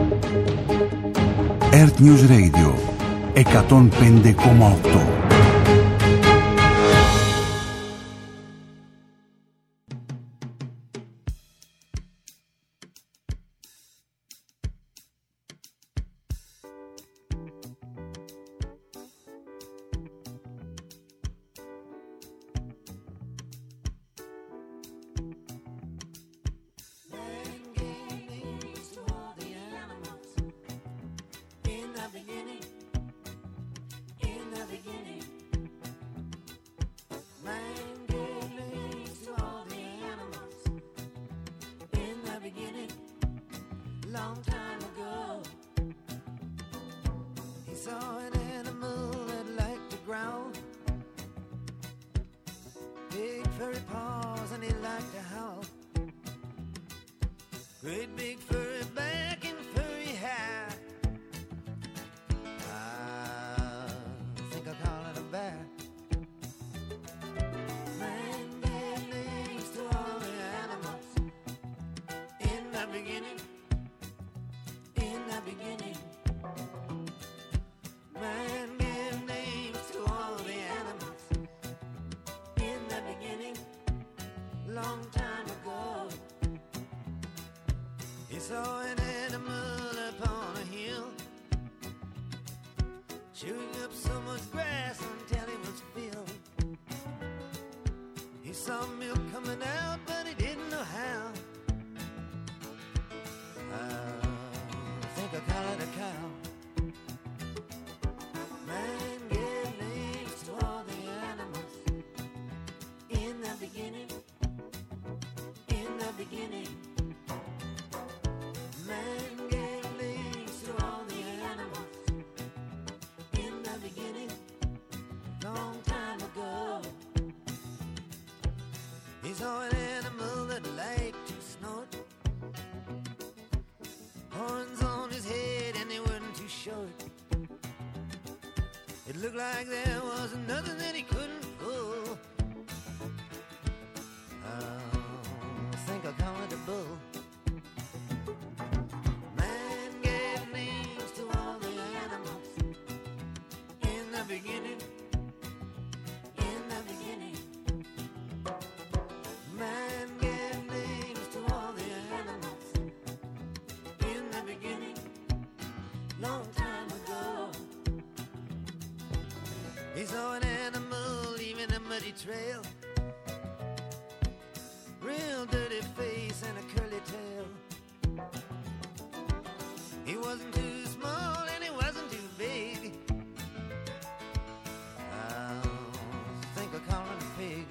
Earth News Radio 105,8. Like there was nothing that he couldn't pull. I think I'll call it a bull. Man gave names to all the animals in the beginning. In the beginning, man gave names to all the animals in the beginning. Long time ago. He saw an animal leaving a muddy trail, real dirty face and a curly tail. He wasn't too small and he wasn't too big. I think I'll call him a pig.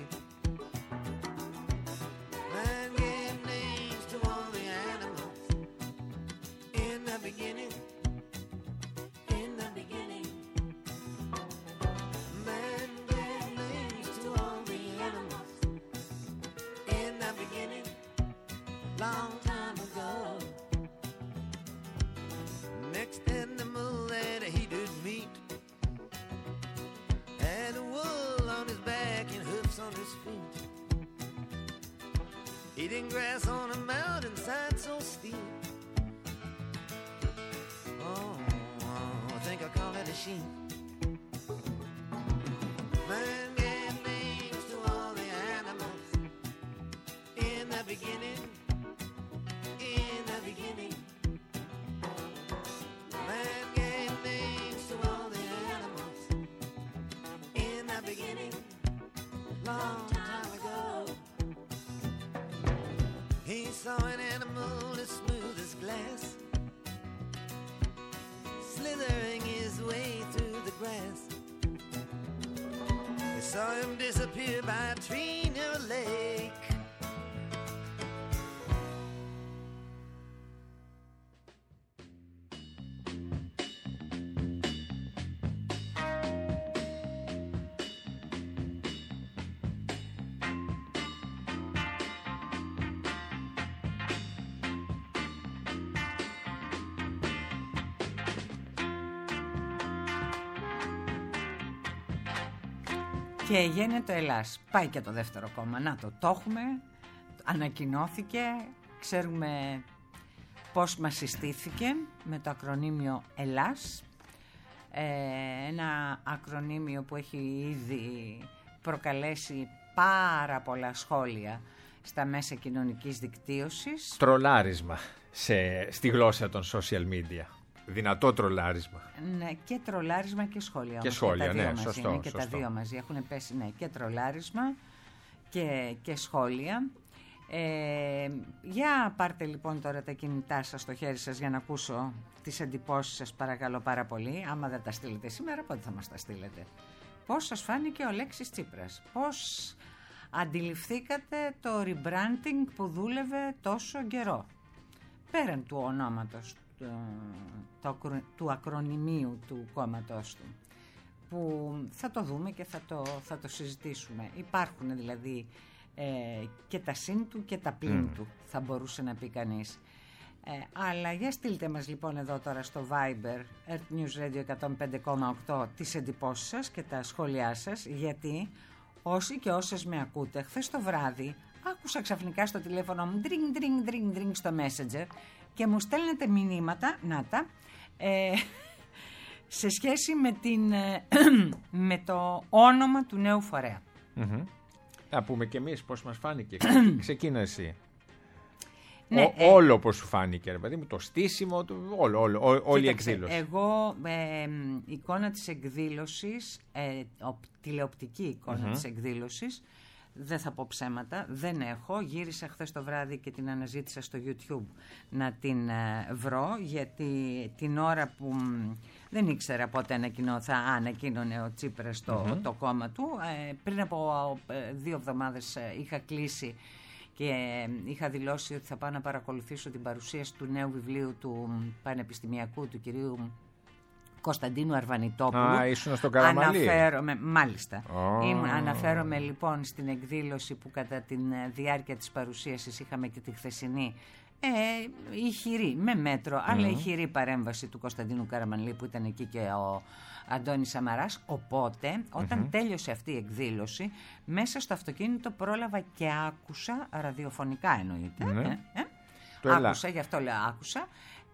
Man gave names to all the animals in the beginning. In the beginning. Long time ago. Next animal that he did meet had a wool on his back and hoofs on his feet, eating grass on a mountainside so steep. Oh, I think I'll call it a sheep. Man gave names to all the animals in the beginning. In the beginning, man gave names to all the animals. In the beginning, long time ago. He saw an animal as smooth as glass, slithering his way through the grass. He saw him disappear by a tree near a lake. Και γίνεται Ελλάς. Πάει και το δεύτερο κόμμα. Να το έχουμε. Ανακοινώθηκε. Ξέρουμε πώς μας συστήθηκε με το ακρονίμιο ΕΛΑΣ, ένα ακρονίμιο που έχει ήδη προκαλέσει πάρα πολλά σχόλια στα μέσα κοινωνικής δικτύωσης. Τρολάρισμα στη γλώσσα των social media. Δυνατό τρολάρισμα. Ναι, και τρολάρισμα και σχόλια. Και σχόλια, ναι, μαζί, σωστό. είναι και τα δύο μαζί. Έχουν πέσει, ναι, και τρολάρισμα και σχόλια. Για πάρτε λοιπόν τώρα τα κινητά σας στο χέρι σας για να ακούσω τις εντυπώσεις σας, παρακαλώ πάρα πολύ. Άμα δεν τα στείλετε σήμερα, πότε θα μας τα στείλετε? Πώς σας φάνηκε ο Αλέξης Τσίπρας? Πώς αντιληφθήκατε το rebranding που δούλευε τόσο καιρό? Πέραν του ονόματος, του ακρονιμίου του κόμματός του, που θα το δούμε και θα το συζητήσουμε. Υπάρχουν δηλαδή και τα συν του και τα πλην του, θα μπορούσε να πει κανείς. Αλλά για στείλτε μας λοιπόν εδώ τώρα στο Viber Earth News Radio 105,8 τις εντυπώσεις σας και τα σχόλιά σας, γιατί όσοι και όσες με ακούτε, χθες το βράδυ άκουσα ξαφνικά στο τηλέφωνο μου dring στο Messenger και μου στέλνετε μηνύματα, σε σχέση με το όνομα του νέου φορέα. Να πούμε κι εμείς πώς μας φάνηκε. Ξεκίνα εσύ. Ναι, όλο πώς σου φάνηκε, ρε παιδί μου, το στήσιμο, όλη η εκδήλωση. Εγώ, η εικόνα της εκδήλωσης, τηλεοπτική εικόνα της εκδήλωσης, δεν θα πω ψέματα, δεν έχω. Γύρισα χθες το βράδυ και την αναζήτησα στο YouTube να την βρω, γιατί την ώρα που δεν ήξερα πότε ανακοίνωνε ο Τσίπρας το κόμμα του, πριν από 2 εβδομάδες είχα κλείσει και είχα δηλώσει ότι θα πάω να παρακολουθήσω την παρουσίαση του νέου βιβλίου του πανεπιστημιακού του κυρίου Κωνσταντίνου Αρβανιτόπουλου. Ήσουν στο Καραμαλή. Μάλιστα. Αναφέρομαι λοιπόν στην εκδήλωση που κατά τη διάρκεια της παρουσίασης είχαμε και τη χθεσινή ηχηρή, με μέτρο, αλλά ηχηρή παρέμβαση του Κωνσταντίνου Καραμαλή που ήταν εκεί και ο Αντώνης Σαμαράς. Οπότε όταν τέλειωσε αυτή η εκδήλωση, μέσα στο αυτοκίνητο πρόλαβα και άκουσα, ραδιοφωνικά εννοείται, άκουσα, γι' αυτό λέω άκουσα,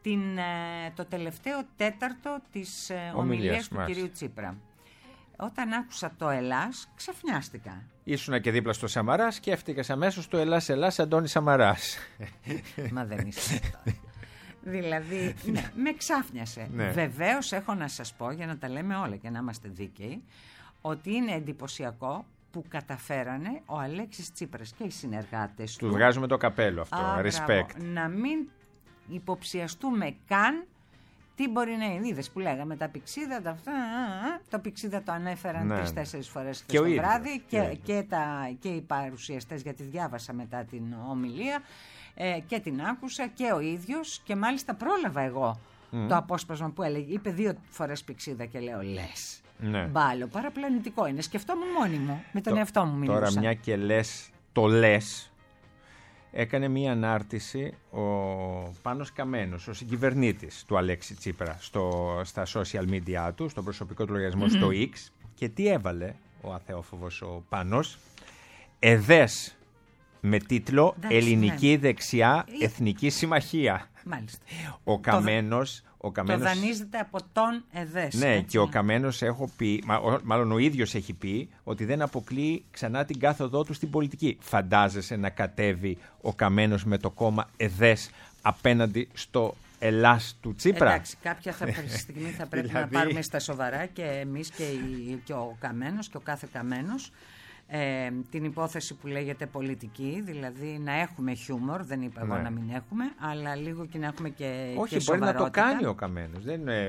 το τελευταίο τέταρτο της ομιλίας του κυρίου Τσίπρα. Όταν άκουσα το Ελλάς, ξαφνιάστηκα. Ήσουνα και δίπλα στο Σαμαρά, σκέφτηκες αμέσως το Ελλάς Αντώνη Σαμαράς. Μα δεν είσαι αυτό. Δηλαδή, ναι, με ξάφνιασε. Ναι. Βεβαίως έχω να σας πω, για να τα λέμε όλα και να είμαστε δίκαιοι, ότι είναι εντυπωσιακό που καταφέρανε ο Αλέξης Τσίπρας και οι συνεργάτες του. Του βγάζουμε το καπέλο αυτό, respect. Να μην υποψιαστούμε καν τι μπορεί να είναι. Είδες που λέγαμε τα πηξίδα, το πηξίδα το ανέφεραν 3-4 φορές χθες το βράδυ και οι παρουσιαστές, γιατί διάβασα μετά την ομιλία και την άκουσα και ο ίδιος, και μάλιστα πρόλαβα εγώ το απόσπασμα που έλεγε. Είπε 2 φορές πηξίδα και λέω λες. Ναι. Μπάλο, παραπλανητικό είναι. Σκεφτόμουν μόνη μου, με τον εαυτό μου μιλούσα. Τώρα μια και λες, το λες. Έκανε μία ανάρτηση ο Πάνος Καμένος, ο συγκυβερνήτης του Αλέξη Τσίπρα, στα social media του, στο προσωπικό του λογαριασμό στο X, και τι έβαλε ο αθεόφοβος ο Πάνος? ΕΔΕΣ, με τίτλο «Ελληνική Δεξιά Εθνική Συμμαχία». Μάλιστα. Ο Καμένος... Το δανείζεται από τον ΕΔΕΣ. Ναι, έτσι. και ο Καμένος μάλλον ο ίδιος έχει πει ότι δεν αποκλείει ξανά την κάθοδό του στην πολιτική. Φαντάζεσαι να κατέβει ο Καμένος με το κόμμα ΕΔΕΣ απέναντι στο Ελλάς του Τσίπρα? Εντάξει, κάποια στιγμή θα πρέπει να πάρουμε στα σοβαρά και εμείς και ο Καμένος και ο κάθε Καμένος την υπόθεση που λέγεται πολιτική, δηλαδή να έχουμε χιούμορ, δεν είπα εγώ να μην έχουμε, αλλά λίγο και να έχουμε και όχι, και μπορεί να το σοβαρότητα. κάνει ο Καμένος.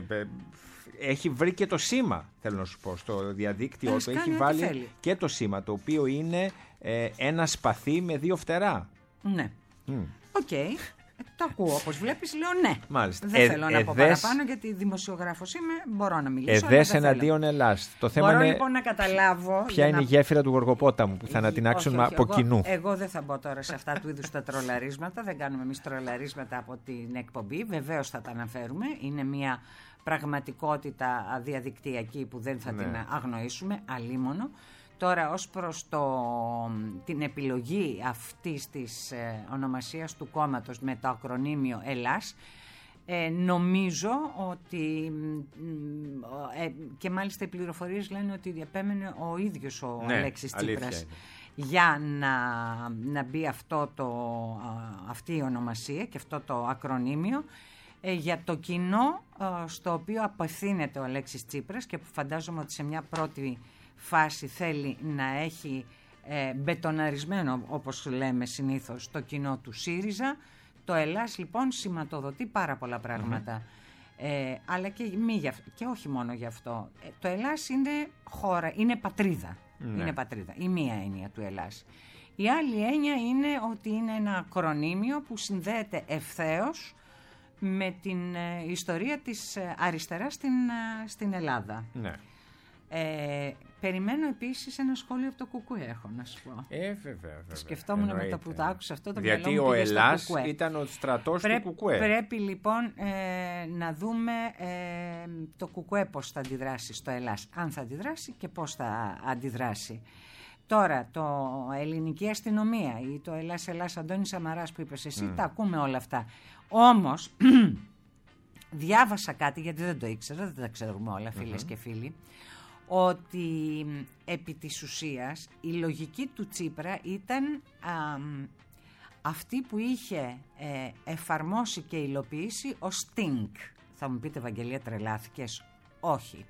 Έχει βρει και το σήμα, θέλω να σου πω, στο διαδίκτυο του έχει βάλει και το σήμα, το οποίο είναι ένα σπαθί με 2 φτερά. Ναι. Οκ. Το ακούω, όπως βλέπεις, λέω ναι. Μάλιστα. Δεν θέλω να πω παραπάνω, γιατί δημοσιογράφος είμαι, μπορώ να μιλήσω. ΕΔΕΣ εναντίον Ελλάς. Το θέμα μπορώ είναι λοιπόν να καταλάβω. ποια είναι η γέφυρα του Γοργοπόταμου που θα ανατινάξουν από κοινού. Εγώ δεν θα μπω τώρα σε αυτά του είδους τα τρολαρίσματα. Δεν κάνουμε εμείς τρολαρίσματα από την εκπομπή. Βεβαίως θα τα αναφέρουμε. Είναι μια πραγματικότητα διαδικτυακή που δεν θα την αγνοήσουμε. Αλίμονο. Τώρα, ως προς την επιλογή αυτής της ονομασίας του κόμματος με το ακρονίμιο Ελλάς, νομίζω ότι και μάλιστα οι πληροφορίες λένε ότι επέμενε ο ίδιος ο Αλέξης Τσίπρας για να μπει αυτή η ονομασία και αυτό το ακρονίμιο για το κοινό στο οποίο απευθύνεται ο Αλέξης Τσίπρας και που φαντάζομαι ότι σε μια πρώτη φάση θέλει να έχει μπετοναρισμένο, όπως λέμε συνήθως, το κοινό του ΣΥΡΙΖΑ. Το Ελλάς λοιπόν σηματοδοτεί πάρα πολλά πράγματα. Αλλά και όχι μόνο γι' αυτό. Το Ελλάς είναι χώρα, είναι πατρίδα. Είναι πατρίδα. Η μία έννοια του Ελλάς. Η άλλη έννοια είναι ότι είναι ένα ακρονίμιο που συνδέεται ευθέως με την ιστορία της αριστεράς στην Ελλάδα. Ναι. Περιμένω επίσης ένα σχόλιο από το Κουκουέ, έχω να σου πω. Βέβαια. Σκεφτόμουν με το που το άκουσα αυτό το μυαλό μου. Γιατί ο Ελλάς ήταν ο στρατός του Κουκουέ. Πρέπει λοιπόν να δούμε το Κουκουέ πώς θα αντιδράσει στο Ελλάς. Αν θα αντιδράσει και πώς θα αντιδράσει. Τώρα, το ελληνική αστυνομία ή το Ελλάς Αντώνης Σαμαράς που είπες εσύ, τα ακούμε όλα αυτά. Όμως, διάβασα κάτι, γιατί δεν το ήξερα, δεν τα ξέρουμε όλα φίλες και φίλοι, ότι επί της ουσίας η λογική του Τσίπρα ήταν αυτή που είχε εφαρμόσει και υλοποιήσει ο Sting. Θα μου πείτε, Ευαγγελία, τρελάθηκες? Όχι.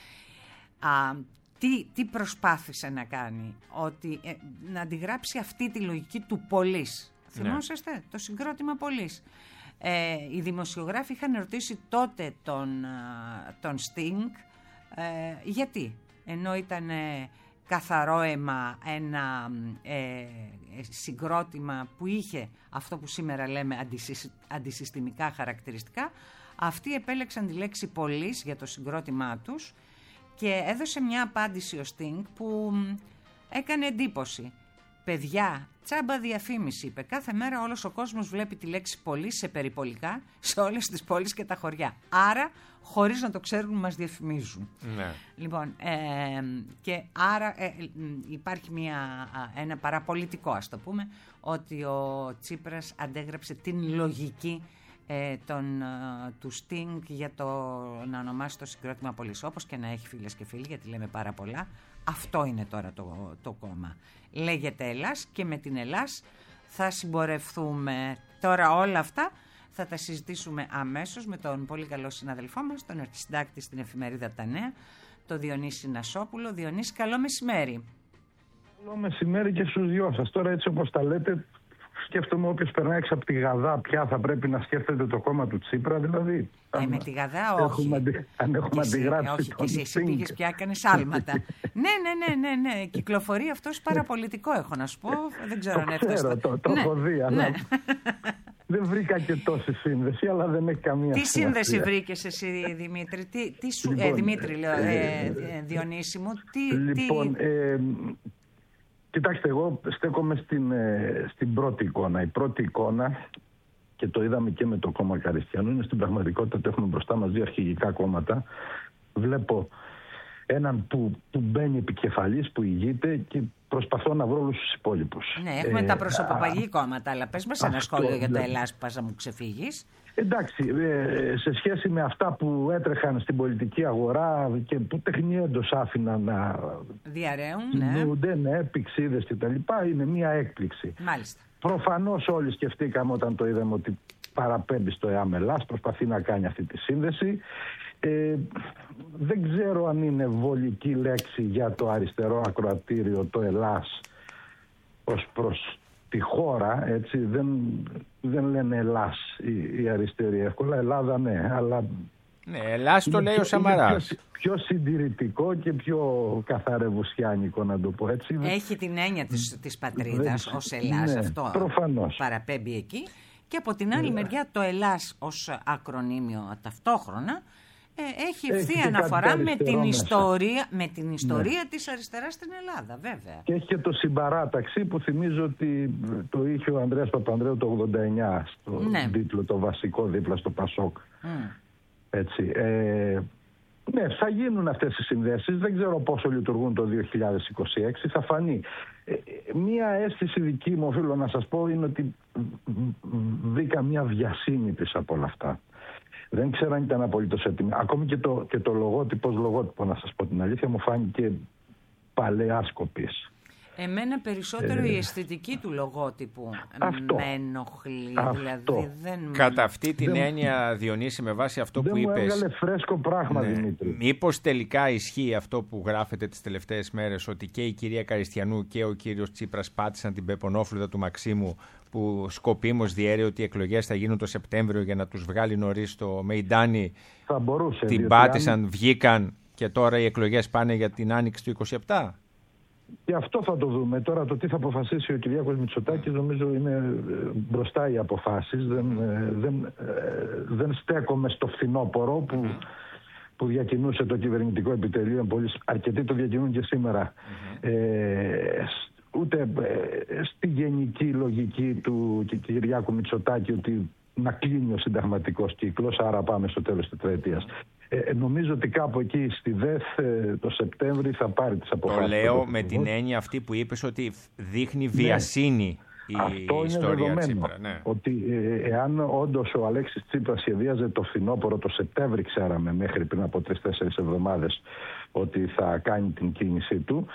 Τι προσπάθησε να κάνει? Ότι να αντιγράψει αυτή τη λογική του Πολύς. Θυμόσαστε το συγκρότημα Πολύς? Οι δημοσιογράφοι είχαν ρωτήσει τότε τον Sting γιατί, ενώ ήταν καθαρό αίμα ένα συγκρότημα που είχε αυτό που σήμερα λέμε αντισυστημικά χαρακτηριστικά, αυτοί επέλεξαν τη λέξη Πολύς για το συγκρότημά τους και έδωσε μια απάντηση ο Sting που έκανε εντύπωση. Παιδιά, τσάμπα διαφήμιση, είπε. Κάθε μέρα όλος ο κόσμος βλέπει τη λέξη Πολύς σε περιπολικά σε όλες τις πόλεις και τα χωριά. Άρα, χωρίς να το ξέρουν, μας διαφημίζουν. Ναι. Λοιπόν, και άρα υπάρχει ένα παραπολιτικό, ας το πούμε, ότι ο Τσίπρας αντέγραψε την λογική του Sting για να ονομάσει το συγκρότημα Πολύς. Όπως και να έχει, φίλες και φίλοι, γιατί λέμε πάρα πολλά, αυτό είναι τώρα το κόμμα. Λέγεται Ελλάς και με την Ελλάς θα συμπορευθούμε. Τώρα όλα αυτά θα τα συζητήσουμε αμέσως με τον πολύ καλό συναδελφό μας, τον αρχισυντάκτη στην εφημερίδα Τα Νέα, τον Διονύση Νασόπουλο. Διονύση, καλό μεσημέρι. Καλό μεσημέρι και στους δυο σας. Τώρα, έτσι όπως τα λέτε, σκέφτομαι όποιος περνάει έξω από τη Γαδά πια θα πρέπει να σκέφτεται το κόμμα του Τσίπρα, δηλαδή. Με τη Γαδά όχι. Αν έχουμε αντιγράψει όχι, και εσύ πήγες πια, έκανες άλματα. Ναι. Κυκλοφορεί αυτός παραπολιτικό, έχω να σου πω. Δεν ξέρω αν έφτασε. Το έχω δει, αλλά δεν βρήκα και τόση σύνδεση, αλλά δεν έχει καμία σημασία. Τι σύνδεση βρήκες εσύ, Δημήτρη? Δημήτρη, λέω, Διονύση μου. Λοιπόν, κοιτάξτε, εγώ στέκομαι στην πρώτη εικόνα. Η πρώτη εικόνα, και το είδαμε και με το κόμμα Καριστιανού, είναι στην πραγματικότητα ότι έχουμε μπροστά μας δύο αρχηγικά κόμματα. Βλέπω έναν που μπαίνει επικεφαλής, που ηγείται, και προσπαθώ να βρω όλους τους υπόλοιπους. Ναι, έχουμε τα προσωποπαγή κόμματα, αλλά πες μας ένα σχόλιο για το Ελλάς που πας να μου ξεφύγεις. Εντάξει, σε σχέση με αυτά που έτρεχαν στην πολιτική αγορά και που τεχνιέντος άφηναν να διαρρέουν, ναι, πηξίδες κτλ., είναι μια έκπληξη. Μάλιστα. Προφανώς όλοι σκεφτήκαμε όταν το είδαμε ότι παραπέμπει στο ΕΑΜ Ελλάς, προσπαθεί να κάνει αυτή τη σύνδεση. Δεν ξέρω αν είναι βολική λέξη για το αριστερό ακροατήριο το Ελλάς ως προς τη χώρα, έτσι, δεν λένε Ελλάς οι αριστεροί εύκολα, Ελλάδα ναι, αλλά... Ναι, Ελλάς το λέει ο Σαμαράς. Πιο συντηρητικό και πιο καθαρευουσιάνικο, να το πω έτσι. Έχει την έννοια της πατρίδας ως Ελλάς, ναι, αυτό προφανώς παραπέμπει εκεί. Και από την άλλη μεριά το Ελλάς ως ακρονίμιο ταυτόχρονα έχει ευθεία αναφορά με την ιστορία της αριστεράς στην Ελλάδα, βέβαια. Και έχει και το συμπαράταξη που θυμίζω ότι το είχε ο Ανδρέας Παπανδρέου το 89 στο τίτλο, το βασικό δίπλα στο Πασόκ. Έτσι. Ναι, θα γίνουν αυτές οι συνδέσεις. Δεν ξέρω πόσο λειτουργούν το 2026. Θα φανεί. Μία αίσθηση δική μου, οφείλω να σας πω, είναι ότι βρήκα μια βιασύνη της από όλα αυτά. Δεν ξέρω αν ήταν απολύτως έτοιμη. Ακόμη και το λογότυπο, να σας πω την αλήθεια, μου φάνηκε παλαιάς κοπής. Εμένα περισσότερο η αισθητική του λογότυπου με ενοχλεί. Δηλαδή Κατά αυτή την έννοια, Διονύση, με βάση αυτό που είπες... Δεν μου έβγαλε φρέσκο πράγμα, Δημήτρη. Μήπως τελικά ισχύει αυτό που γράφετε τις τελευταίες μέρες, ότι και η κυρία Καριστιανού και ο κύριος Τσίπρας πάτησαν την πεπονόφλουδα του Μαξίμου, που σκοπίμως διέρεε ότι οι εκλογές θα γίνουν το Σεπτέμβριο για να τους βγάλει νωρίς στο Μεϊντάνι? Θα μπορούσε. Την πάτησαν, βγήκαν και τώρα οι εκλογές πάνε για την άνοιξη του 27. Και αυτό θα το δούμε. Τώρα το τι θα αποφασίσει ο Κυριάκος Μητσοτάκης, νομίζω είναι μπροστά οι αποφάσεις. Δεν στέκομαι στο φθινόπωρο που διακινούσε το κυβερνητικό επιτελείο. Αρκετοί το διακινούν και σήμερα. Ούτε στη γενική λογική του Κυριάκου Μητσοτάκη ότι να κλείνει ο συνταγματικός κύκλος, άρα πάμε στο τέλος της τετραετίας. Νομίζω ότι κάπου εκεί στη ΔΕΘ το Σεπτέμβρη θα πάρει τις αποφάσεις. Το λέω με την έννοια αυτή που είπες, ότι δείχνει βιασύνη η ιστορία Τσίπρα. Ναι. Ότι εάν όντως ο Αλέξης Τσίπρας σχεδίαζε το φθινόπωρο, το Σεπτέμβρη ξέραμε μέχρι πριν από 3-4 εβδομάδες ότι θα κάνει την κίνησή του,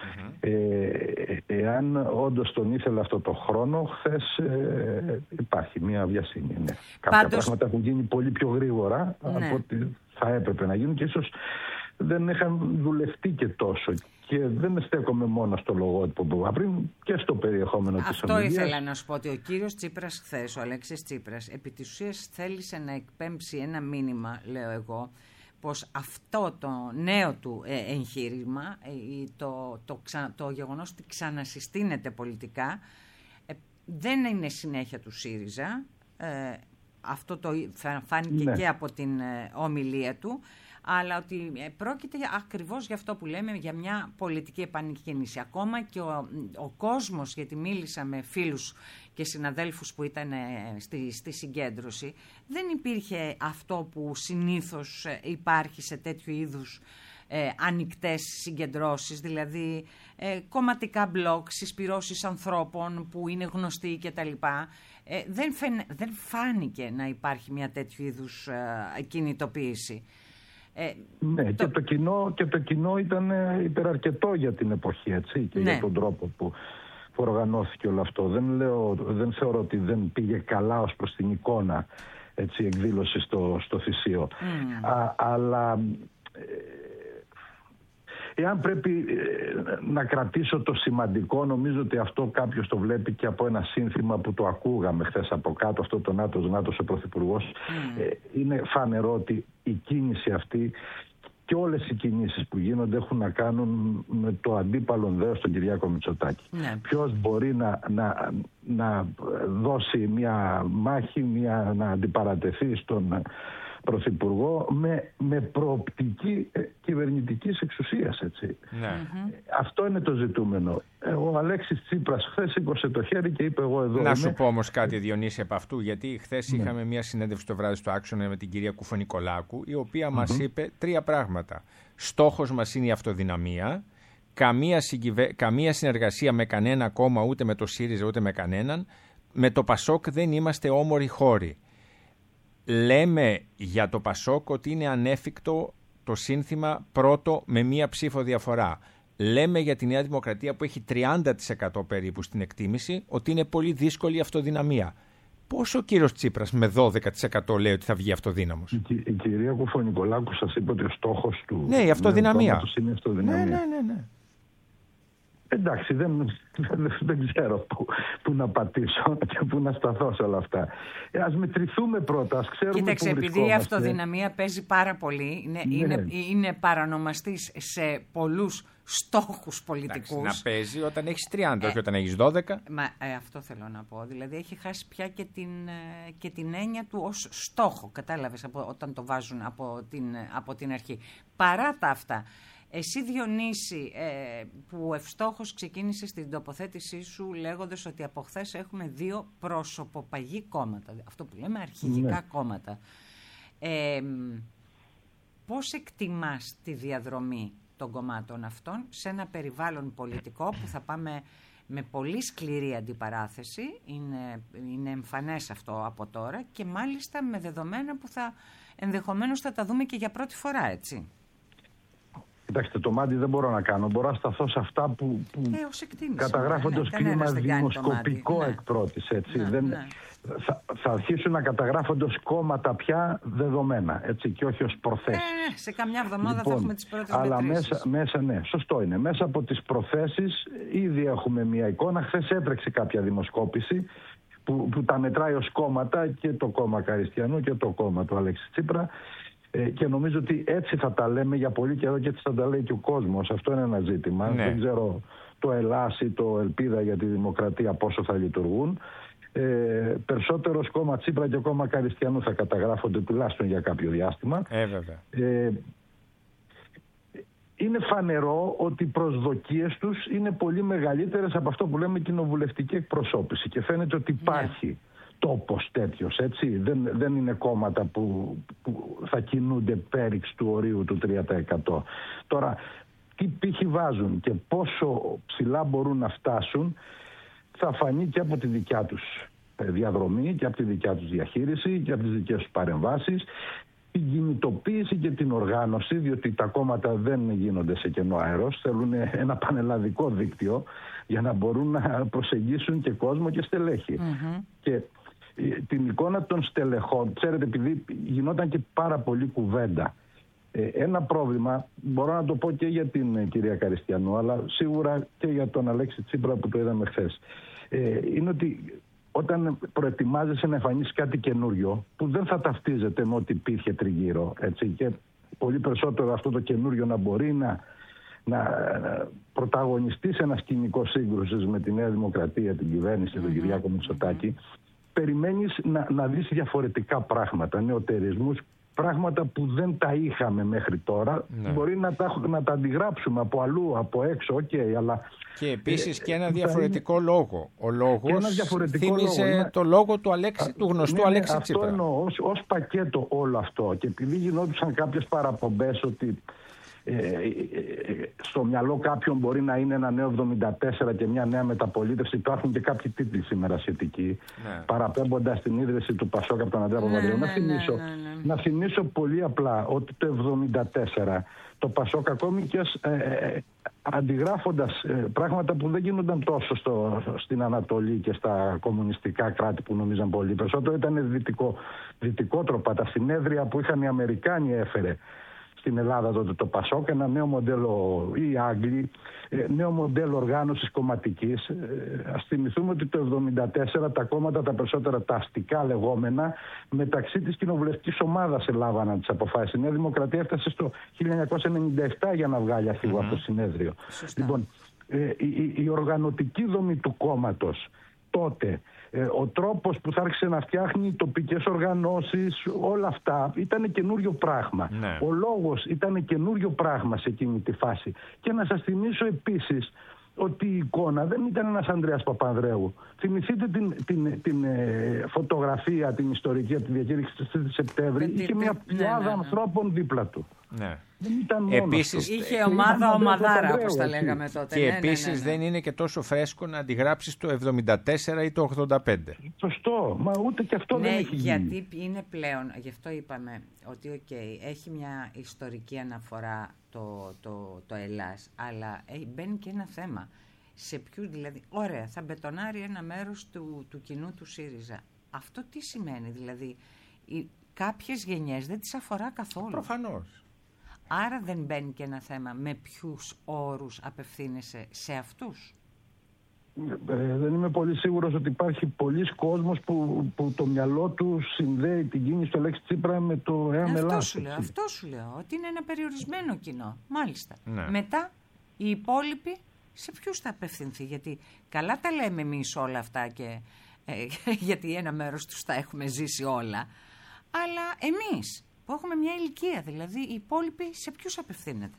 εάν όντως τον ήθελε αυτό το χρόνο, χθες υπάρχει μια βιασύνη. Ναι. Κάποια πράγματα έχουν γίνει πολύ πιο γρήγορα από ό,τι θα έπρεπε να γίνουν και ίσως δεν είχαν δουλευτεί και τόσο. Και δεν στέκομαι μόνο στο λογότυπο που είπα πριν και στο περιεχόμενο της ομιλίας. Αυτό ήθελα να σου πω, ότι ο κύριος Τσίπρας χθες, ο Αλέξης Τσίπρας, επί της ουσίας θέλησε να εκπέμψει ένα μήνυμα, λέω εγώ, πως αυτό το νέο του εγχείρημα, το γεγονός ότι ξανασυστήνεται πολιτικά, δεν είναι συνέχεια του ΣΥΡΙΖΑ. Αυτό το φάνηκε και από την ομιλία του, αλλά ότι πρόκειται ακριβώς για αυτό που λέμε, για μια πολιτική επανεκκίνηση. Ακόμα και ο κόσμος, γιατί μίλησα με φίλους και συναδέλφους που ήταν στη συγκέντρωση, δεν υπήρχε αυτό που συνήθως υπάρχει σε τέτοιου είδους ανοιχτές συγκεντρώσεις, δηλαδή κομματικά μπλοκ, συσπυρώσεις ανθρώπων που είναι γνωστοί κτλ. Δεν φάνηκε να υπάρχει μια τέτοιου είδους κινητοποίηση. Ναι, και το κοινό ήταν υπεραρκετό για την εποχή, έτσι, και για τον τρόπο που οργανώθηκε όλο αυτό. Δεν θεωρώ ότι δεν πήγε καλά ως προς την εικόνα, έτσι, εκδήλωση στο Θησίο. Αλλά εάν πρέπει να κρατήσω το σημαντικό, νομίζω ότι αυτό κάποιος το βλέπει και από ένα σύνθημα που το ακούγαμε χθες από κάτω, αυτό το Νάτος ο Πρωθυπουργός. Είναι φανερό ότι η κίνηση αυτή και όλες οι κινήσεις που γίνονται έχουν να κάνουν με το αντίπαλο δέος στον Κυριάκο Μητσοτάκη. Ποιος μπορεί να δώσει μια μάχη, να αντιπαρατεθεί στον Πρωθυπουργό με προοπτική κυβερνητικής εξουσίας, έτσι. Αυτό είναι το ζητούμενο. Ο Αλέξης Τσίπρας χθες σήκωσε το χέρι και είπε εγώ εδώ. Να σου πω όμως κάτι, Διονύση, από αυτού, γιατί χθες είχαμε μια συνέντευξη το βράδυ στο Άξονα με την κυρία Κουφονικολάκου, η οποία μας είπε 3 πράγματα. Στόχος μας είναι η αυτοδυναμία, καμία συνεργασία με κανένα κόμμα, ούτε με το ΣΥΡΙΖΑ ούτε με κανέναν, με το ΠΑΣΟΚ δεν είμαστε όμοροι χώροι. Λέμε για το ΠΑΣΟΚ ότι είναι ανέφικτο το σύνθημα πρώτο με μία ψήφο διαφορά. Λέμε για τη Νέα Δημοκρατία που έχει 30% περίπου στην εκτίμηση ότι είναι πολύ δύσκολη η αυτοδυναμία. Πόσο ο κύριος Τσίπρας με 12% λέει ότι θα βγει αυτοδύναμος? Η κυρία Κουφονικολάκου σας είπε ότι ο στόχος του... Ναι, η αυτοδυναμία. Είναι η αυτοδυναμία. Ναι. Εντάξει, δεν ξέρω πού να πατήσω και πού να σταθώ σε όλα αυτά. Ας μετρηθούμε πρώτα, ας ξέρουμε. Κοίταξε, πού επειδή βρισκόμαστε. η αυτοδυναμία παίζει πάρα πολύ, είναι παρανομαστής σε πολλούς στόχους πολιτικούς. Εντάξει, να παίζει όταν έχεις 30, όχι όταν έχεις 12. Αυτό θέλω να πω. Δηλαδή έχει χάσει πια και την έννοια του ως στόχο. Κατάλαβες, όταν το βάζουν από την αρχή. Παρά τα αυτά, εσύ, Διονύση, που ευστόχως ξεκίνησες την τοποθέτησή σου λέγοντας ότι από χθες έχουμε 2 προσωποπαγή κόμματα, αυτό που λέμε αρχηγικά κόμματα. πώς εκτιμάς τη διαδρομή των κομμάτων αυτών σε ένα περιβάλλον πολιτικό που θα πάμε με πολύ σκληρή αντιπαράθεση, είναι εμφανές αυτό από τώρα, και μάλιστα με δεδομένα που ενδεχομένως θα τα δούμε και για πρώτη φορά, έτσι. Κοιτάξτε, το μάτι δεν μπορώ να κάνω. Μπορώ να σταθώ σε αυτά που καταγράφονται ως κλίμα δημοσκοπικό εκ πρώτης, έτσι. Θα αρχίσουν να καταγράφονται ως κόμματα πια δεδομένα, έτσι, και όχι ως προθέσεις. Σε καμιά εβδομάδα θα έχουμε τις πρώτες μετρήσεις. Αλλά ναι, σωστό είναι. Μέσα από τις προθέσεις ήδη έχουμε μια εικόνα. Χθες έτρεξε κάποια δημοσκόπηση που τα μετράει ως κόμματα, και το κόμμα Καριστιανού και το κόμμα του Αλέξη Τσίπρα. Και νομίζω ότι έτσι θα τα λέμε για πολύ καιρό, και έτσι θα τα λέει και ο κόσμος. Αυτό είναι ένα ζήτημα. Ναι. Δεν ξέρω το Ελλάς ή το Ελπίδα για τη Δημοκρατία πόσο θα λειτουργούν. Περισσότερο κόμμα Τσίπρα και κόμμα Καριστιανού θα καταγράφονται τουλάχιστον για κάποιο διάστημα. Βέβαια. Είναι φανερό ότι οι προσδοκίες τους είναι πολύ μεγαλύτερες από αυτό που λέμε κοινοβουλευτική εκπροσώπηση, και φαίνεται ότι υπάρχει τόπος τέτοιος, έτσι. Δεν είναι κόμματα που θα κινούνται πέριξ του ορίου του 3%. Τώρα, τι πύχη βάζουν και πόσο ψηλά μπορούν να φτάσουν θα φανεί και από τη δικιά τους διαδρομή και από τη δικιά τους διαχείριση και από τις δικές τους παρεμβάσεις, την κινητοποίηση και την οργάνωση, διότι τα κόμματα δεν γίνονται σε κενό αέρος, θέλουν ένα πανελλαδικό δίκτυο για να μπορούν να προσεγγίσουν και κόσμο και στελέχη. Και την εικόνα των στελεχών, ξέρετε, επειδή γινόταν και πάρα πολύ κουβέντα, ένα πρόβλημα, μπορώ να το πω και για την κυρία Καριστιανού, αλλά σίγουρα και για τον Αλέξη Τσίπρα που το είδαμε χθες, είναι ότι όταν προετοιμάζεσαι να εμφανίσεις κάτι καινούριο που δεν θα ταυτίζεται με ό,τι υπήρχε τριγύρω, έτσι, και πολύ περισσότερο αυτό το καινούριο να μπορεί να πρωταγωνιστεί σε ένα σκηνικό σύγκρουσης με τη Νέα Δημοκρατία, την κυβέρνηση, τον Κυριάκο Μητσοτάκη, περιμένεις να δεις διαφορετικά πράγματα, νεοτερισμούς, πράγματα που δεν τα είχαμε μέχρι τώρα. Μπορεί να τα αντιγράψουμε από αλλού, από έξω, αλλά... Και επίσης και ένα διαφορετικό λόγο. Ο λόγος θύμιζε το λόγο του γνωστού Αλέξη Τσίπρα. Αυτό εννοώ, ως πακέτο όλο αυτό. Και επειδή γινόντουσαν κάποιες παραπομπές ότι στο μυαλό κάποιον μπορεί να είναι ένα νέο 74 και μια νέα μεταπολίτευση. Υπάρχουν και κάποιοι τίτλοι σήμερα σχετικοί, παραπέμποντας την ίδρυση του Πασόκ από τον Ανδρέα Παπανδρέου. Να θυμίσω πολύ απλά ότι το 74 το Πασόκ, ακόμη και αντιγράφοντας πράγματα που δεν γίνονταν τόσο στην Ανατολή και στα κομμουνιστικά κράτη που νομίζαν πολύ περισσότερο, ήταν δυτικότροπα. Τα συνέδρια που είχαν οι Αμερικάνοι έφερε στην Ελλάδα τότε το Πασόκ, ένα νέο μοντέλο, ή οι Άγγλοι, νέο μοντέλο οργάνωσης κομματικής. Ας θυμηθούμε ότι το 1974 τα κόμματα, τα περισσότερα τα αστικά λεγόμενα, μεταξύ της κοινοβουλευτικής ομάδας ελάβαναν τις αποφάσεις. Η Νέα Δημοκρατία έφτασε στο 1997 για να βγάλει αφήγο από το συνέδριο. Λοιπόν, η οργανωτική δομή του κόμματος τότε, ο τρόπος που θα άρχισε να φτιάχνει τοπικές οργανώσεις, όλα αυτά ήταν καινούριο πράγμα. Ο λόγος ήταν καινούριο πράγμα σε εκείνη τη φάση. Και να σας θυμίσω επίσης ότι η εικόνα δεν ήταν ένας Ανδρέας Παπανδρέου. Θυμηθείτε την φωτογραφία, την ιστορική από τη διακήρυξη της 3ης Σεπτέμβρη. Είχε μια πλειάδα ανθρώπων δίπλα του. Δεν ήταν μόνος επίσης, του. Είχε ομάδα ομαδάρα, όπως τα λέγαμε τότε. Και επίσης δεν είναι και τόσο φρέσκο να αντιγράψεις το 74 ή το 85. Σωστό, μα ούτε και αυτό δεν έχει γίνει. Γιατί είναι πλέον, γι' αυτό είπαμε ότι έχει μια ιστορική αναφορά το Ελλάς, αλλά μπαίνει και ένα θέμα. Σε ποιου, δηλαδή, ωραία, θα μπετονάρει ένα μέρος του κοινού του ΣΥΡΙΖΑ. Αυτό τι σημαίνει, δηλαδή, κάποιες γενιές δεν τις αφορά καθόλου. Προφανώς. Άρα δεν μπαίνει και ένα θέμα με ποιους όρους απευθύνεσαι σε αυτούς. Δεν είμαι πολύ σίγουρος ότι υπάρχει πολλής κόσμος που το μυαλό του συνδέει την κίνηση του Αλέξη Τσίπρα με το ΕΑΜ Ελλάς. Αυτό σου λέω, ότι είναι ένα περιορισμένο κοινό, μάλιστα. Ναι. Μετά οι υπόλοιποι σε ποιους θα απευθυνθεί, γιατί καλά τα λέμε εμείς όλα αυτά γιατί ένα μέρος τους τα έχουμε ζήσει όλα, αλλά εμείς που έχουμε μια ηλικία, δηλαδή οι υπόλοιποι σε ποιους απευθύνεται.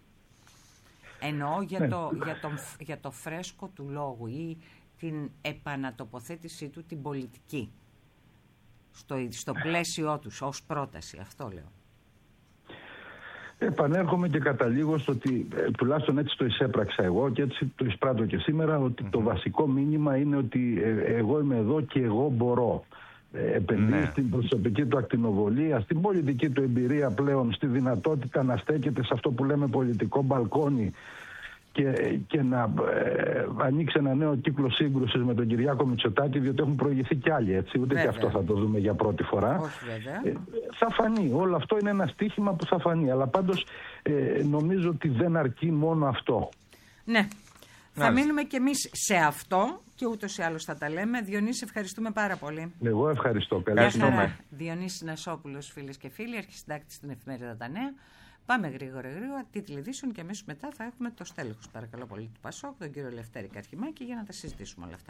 Εννοώ για το φρέσκο του λόγου ή την επανατοποθέτησή του την πολιτική στο πλαίσιο τους ως πρόταση, αυτό λέω. επανέρχομαι και καταλήγω στο ότι, τουλάχιστον έτσι το εισέπραξα εγώ και έτσι το εισπράττω και σήμερα, ότι το βασικό μήνυμα είναι ότι εγώ είμαι εδώ και εγώ μπορώ. Επενδύει στην προσωπική του ακτινοβολία, στην πολιτική του εμπειρία πλέον, στη δυνατότητα να στέκεται σε αυτό που λέμε πολιτικό μπαλκόνι και να ανοίξει ένα νέο κύκλο σύγκρουσης με τον Κυριάκο Μητσοτάκη, διότι έχουν προηγηθεί κι άλλοι, έτσι. Ούτε και αυτό θα το δούμε για πρώτη φορά. Θα φανεί. Όλο αυτό είναι ένα στοίχημα που θα φανεί. Αλλά πάντως νομίζω ότι δεν αρκεί μόνο αυτό. Ναι. Θα μείνουμε κι εμείς σε αυτό και ούτως ή άλλως θα τα λέμε. Διονύση, ευχαριστούμε πάρα πολύ. Εγώ ευχαριστώ. Καλή χαρά. Διονύσης Νασόπουλος, φίλες και φίλοι, αρχισυντάκτης στην εφημερίδα Τα Νέα. Πάμε γρήγορα, τίτλοι ειδήσεων και αμέσως μετά θα έχουμε το στέλεχος, παρακαλώ πολύ, του ΠΑΣΟΚ, τον κύριο Λευτέρη Καρχημάκη, για να τα συζητήσουμε όλα αυτά.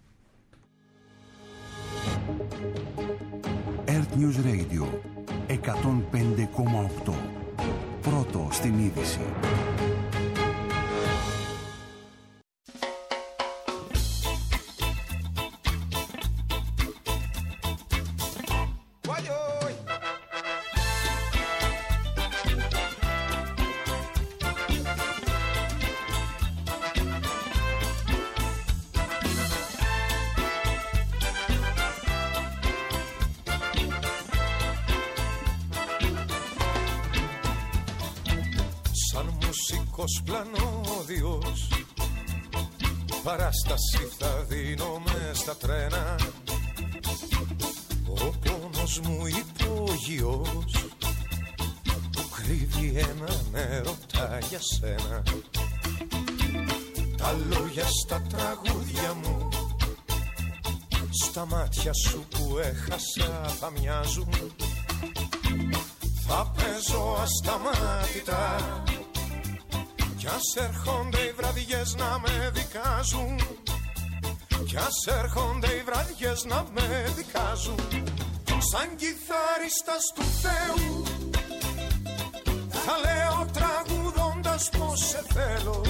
Earth News Radio 105,8. Πρώτο στην είδηση. Πλανόδιος, παράσταση θα δίνω μες στα τρένα. Ο πόνος μου υπόγειος που κρύβει έναν έρωτα για σένα. Τα λόγια στα τραγούδια μου, στα μάτια σου που έχασα θα μοιάζουν. Θα παίζω ασταμάτητα κι ας έρχονται οι βραδιές να με δικάζουν. Κι ας έρχονται οι βραδιές να με δικάζουν. Σαν κιθαρίστας του Θεού θα λέω τραγουδώντας πως σε θέλω.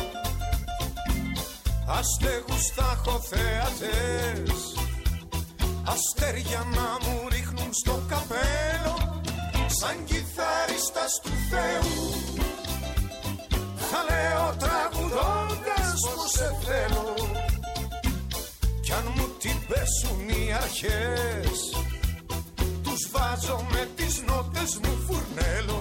Αστέγους θα έχω θεατές, αστέρια να μου ρίχνουν στο καπέλο. Σαν κιθαρίστας του Θεού θα λέω τραγουδώντας πως σε θέλω. Κι αν μου την πέσουν οι αρχές, τους βάζω με τις νότες μου φουρνέλο.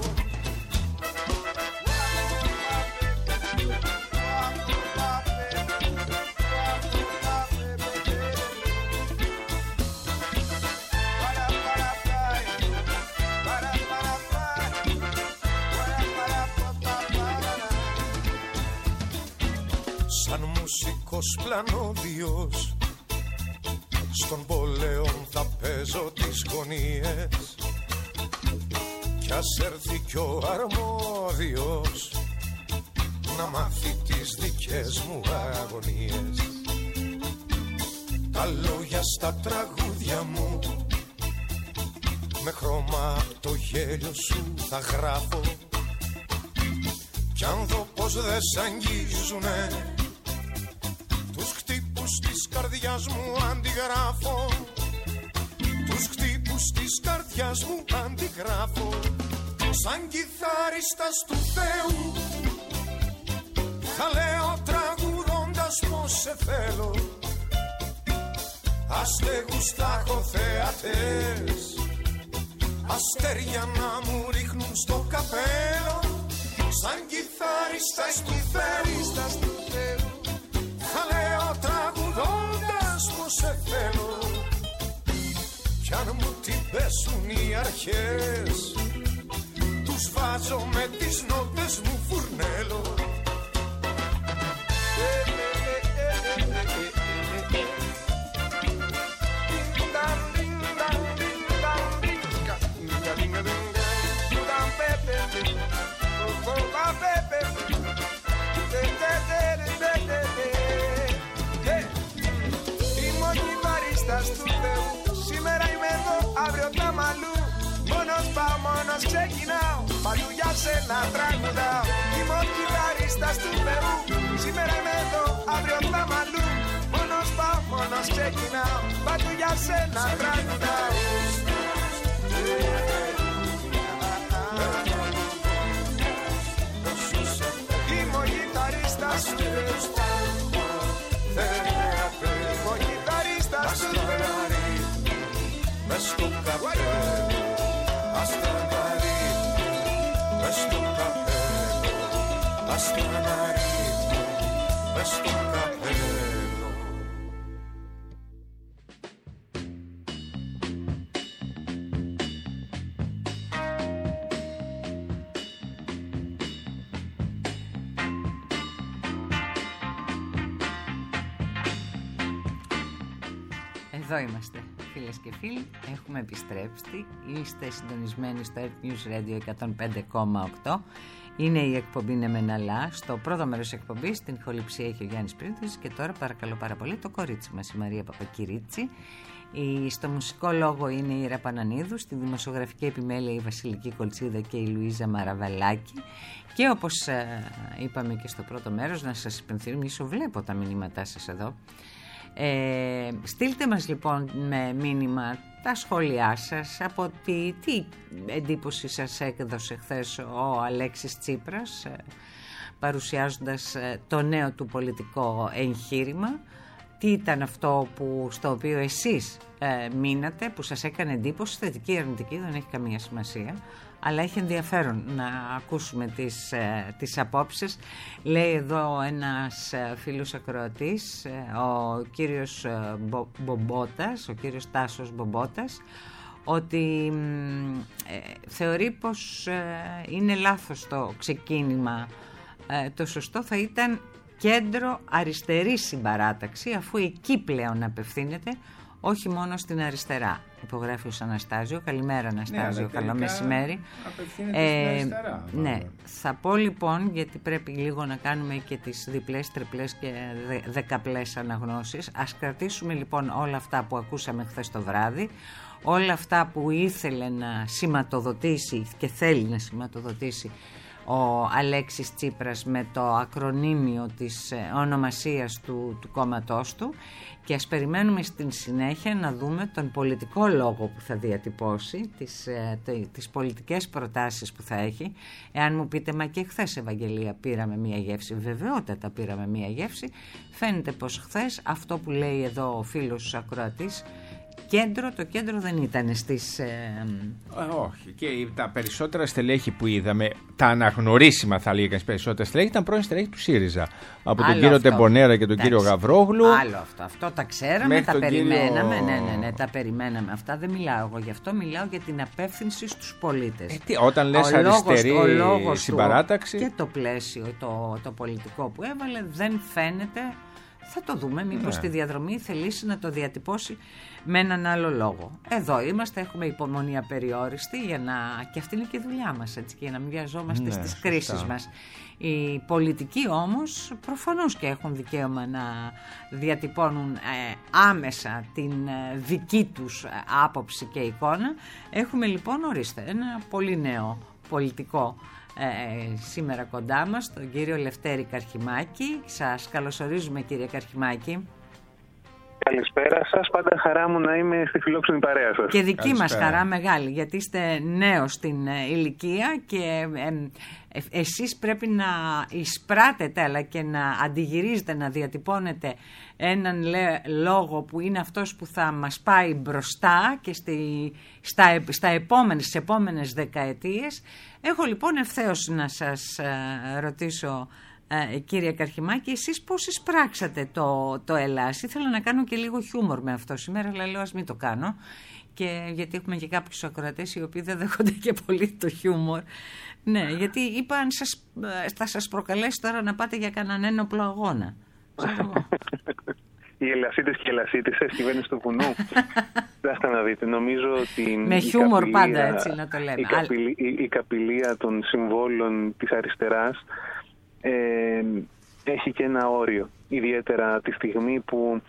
Σαν μουσικός πλανόδιος, στον πόλεον θα παίζω τις γωνίες. Κι ας έρθει κι ο αρμόδιος να μάθει τις δικές μου αγωνίες. Τα λόγια στα τραγούδια μου, με χρώμα απ' το γέλιο σου θα γράφω. Κι αν δω πως δεν σ' αγγίζουνε, τους χτύπους της καρδιάς μου αντιγράφω. Τους χτύπους της καρδιάς μου αντιγράφω. Σαν κιθαρίστας του Θεού θα λέω τραγουδώντας πως σε θέλω. Αστέγους θα έχω θεατές, αστέρια να μου ρίχνουν στο καπέλο. Σαν κιθαρίστας του Θεού θα λέω τραγουδώντας πως σε θέλω. Κι αν μου την πέσουν οι αρχές, τους βάζω με τις νότες μου φουρνέλο. Είμαι ο κιθαρίστας του Θεού, σήμερα είμαι εδώ, αύριο θα μ' αλλού. Μόνος πάω, μόνος ξεκινάω, παντού για σένα τραγουδάω. Είμαι ο κιθαρίστας του Θεού, σήμερα είμαι εδώ, αύριο θα μ' αλλού. Μόνος πάω, μόνος ξεκινάω, παντού για σένα τραγουδάω. σαν αριθμό μες στο καπέλο. Εδώ είμαστε, φίλες και φίλοι, έχουμε επιστρέψει, είστε συντονισμένοι στο Earth News Radio 105,8. Είναι η εκπομπή «Ναι μεν αλλά». Στο πρώτο μέρος της εκπομπής την ηχοληψία έχει ο Γιάννης Πρίδης και τώρα παρακαλώ πάρα πολύ το κορίτσι μας, η Μαρία Παπακυρίτσι. Στο μουσικό λόγο είναι η Ήρα Πανανίδου, στη δημοσιογραφική επιμέλεια η Βασιλική Κολτσίδα και η Λουίζα Μαραβαλάκη. Και όπως είπαμε και στο πρώτο μέρος, να σας υπενθυμίσω, βλέπω τα μηνύματά σας εδώ. Στείλτε μας λοιπόν με μήνυμα τα σχόλιά σας από τι εντύπωση σας έκδοσε χθες ο Αλέξης Τσίπρας παρουσιάζοντας το νέο του πολιτικό εγχείρημα. Τι ήταν αυτό στο οποίο εσείς μείνατε, που σας έκανε εντύπωση, θετική ή αρνητική, δεν έχει καμία σημασία, αλλά έχει ενδιαφέρον να ακούσουμε τις απόψεις. Λέει εδώ ένας φίλος ακροατής, ο κύριος Μπομπότας, ο κύριος Τάσος Μπομπότας, ότι θεωρεί πως είναι λάθος το ξεκίνημα. Το σωστό θα ήταν κέντρο αριστερή συμπαράταξη, αφού εκεί πλέον απευθύνεται, όχι μόνο στην αριστερά. Υπογράφει ο Αναστάζιο. Καλημέρα Αναστάζιο, καλό μεσημέρι. Ναι, θα πω λοιπόν, γιατί πρέπει λίγο να κάνουμε και τις διπλές, τριπλές και δεκαπλές αναγνώσεις. Ας κρατήσουμε λοιπόν όλα αυτά που ακούσαμε χθες το βράδυ, όλα αυτά που ήθελε να σηματοδοτήσει και θέλει να σηματοδοτήσει ο Αλέξης Τσίπρας με το ακρονίμιο της ονομασίας του κόμματός του, και ας περιμένουμε στην συνέχεια να δούμε τον πολιτικό λόγο που θα διατυπώσει, τις πολιτικές προτάσεις που θα έχει. Εάν μου πείτε, μα και χθες Ευαγγελία πήραμε μία γεύση, βεβαιότατα πήραμε μία γεύση. Φαίνεται πως χθες αυτό που λέει εδώ ο φίλος ακροατής, το κέντρο δεν ήταν στις... Όχι, και τα περισσότερα στελέχη που είδαμε, τα αναγνωρίσιμα θα λέγαμε περισσότερα στελέχη, ήταν πρώην στελέχη του ΣΥΡΙΖΑ. Από τον κύριο Τεμπονέρα και τον κύριο Γαβρόγλου. Άλλο αυτό τα ξέραμε, τα περιμέναμε. Ναι, τα περιμέναμε. Αυτά δεν μιλάω εγώ γι' αυτό, μιλάω για την απεύθυνση στους πολίτες. Όταν λες αριστερή συμπαράταξη. Και το πλαίσιο, το πολιτικό που έβαλε δεν φαίνεται. Θα το δούμε, μήπως στη διαδρομή θελήσει να το διατυπώσει με έναν άλλο λόγο. Εδώ είμαστε, έχουμε υπομονή απεριόριστη και αυτή είναι και η δουλειά μας, έτσι, και για να μην βιαζόμαστε στις κρίσεις μας. Οι πολιτικοί όμως προφανώς και έχουν δικαίωμα να διατυπώνουν άμεσα την δική τους άποψη και εικόνα. Έχουμε λοιπόν, ορίστε, ένα πολύ νέο πολιτικό σήμερα κοντά μας, τον κύριο Λευτέρη Καρχιμάκη. Σας καλωσορίζουμε, κύριε Καρχιμάκη. Καλησπέρα σας, πάντα χαρά μου να είμαι στη φιλόξενη παρέα σας. Και δική μας χαρά μεγάλη, γιατί είστε νέος στην ηλικία και εσείς πρέπει να εισπράτετε αλλά και να αντιγυρίζετε, να διατυπώνετε έναν λόγο που είναι αυτός που θα μας πάει μπροστά και στις επόμενες δεκαετίες. Έχω λοιπόν ευθέως να σας ρωτήσω, κύριε Καρχιμάκη, εσείς πώς εισπράξατε το Ελλάς? Ήθελα να κάνω και λίγο χιούμορ με αυτό σήμερα, αλλά λέω ας μην το κάνω, και γιατί έχουμε και κάποιους ακροατές οι οποίοι δεν δέχονται και πολύ το χιούμορ. Ναι, γιατί είπαν θα σας προκαλέσει τώρα να πάτε για κανέναν ένοπλο αγώνα. Οι Ελλασίτες και οι Ελλασίτισσες, κυβέρνηση του βουνού. Δάστε να δείτε, νομίζω ότι με χιούμορ πάντα, έτσι να το λέμε. Η καπηλεία των συμβόλων της αριστεράς έχει και ένα όριο, ιδιαίτερα τη στιγμή που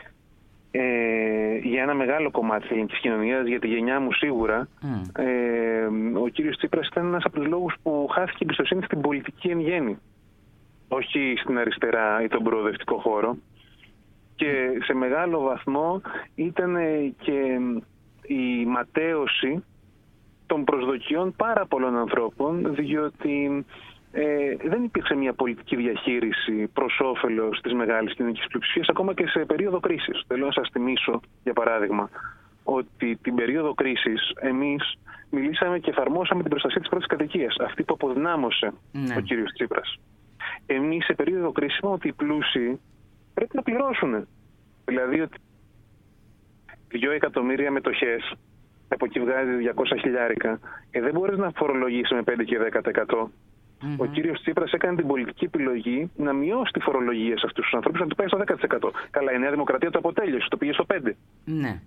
για ένα μεγάλο κομμάτι της ελληνικής κοινωνίας, για τη γενιά μου σίγουρα, ο κύριος Τσίπρας ήταν ένας από τους λόγους που χάθηκε η εμπιστοσύνη στην πολιτική εν γέννη, όχι στην αριστερά ή τον προοδευτικό χώρο, και σε μεγάλο βαθμό ήταν και η ματαίωση των προσδοκιών πάρα πολλών ανθρώπων, διότι δεν υπήρξε μια πολιτική διαχείριση προς όφελος της μεγάλης κοινωνικής πλειοψηφίας, ακόμα και σε περίοδο κρίσης. Θέλω να σας θυμίσω, για παράδειγμα, ότι την περίοδο κρίσης εμείς μιλήσαμε και εφαρμόσαμε την προστασία της πρώτης κατοικίας, αυτή που αποδυνάμωσε ο κύριος Τσίπρας. εμείς σε περίοδο κρίσιμο ότι οι πλούσιοι πρέπει να πληρώσουν. Δηλαδή ότι 2 εκατομμύρια μετοχές, από εκεί βγάζει 200 χιλιάρικα, δεν μπορείς να φορολογήσεις με 5 και 10%. Ο κύριος Τσίπρας έκανε την πολιτική επιλογή να μειώσει τη φορολογία σε αυτούς τους ανθρώπους, να του πάει στο 10%. Καλά, η Νέα Δημοκρατία το αποτέλειωσε, το πήγε στο 5%. Ναι.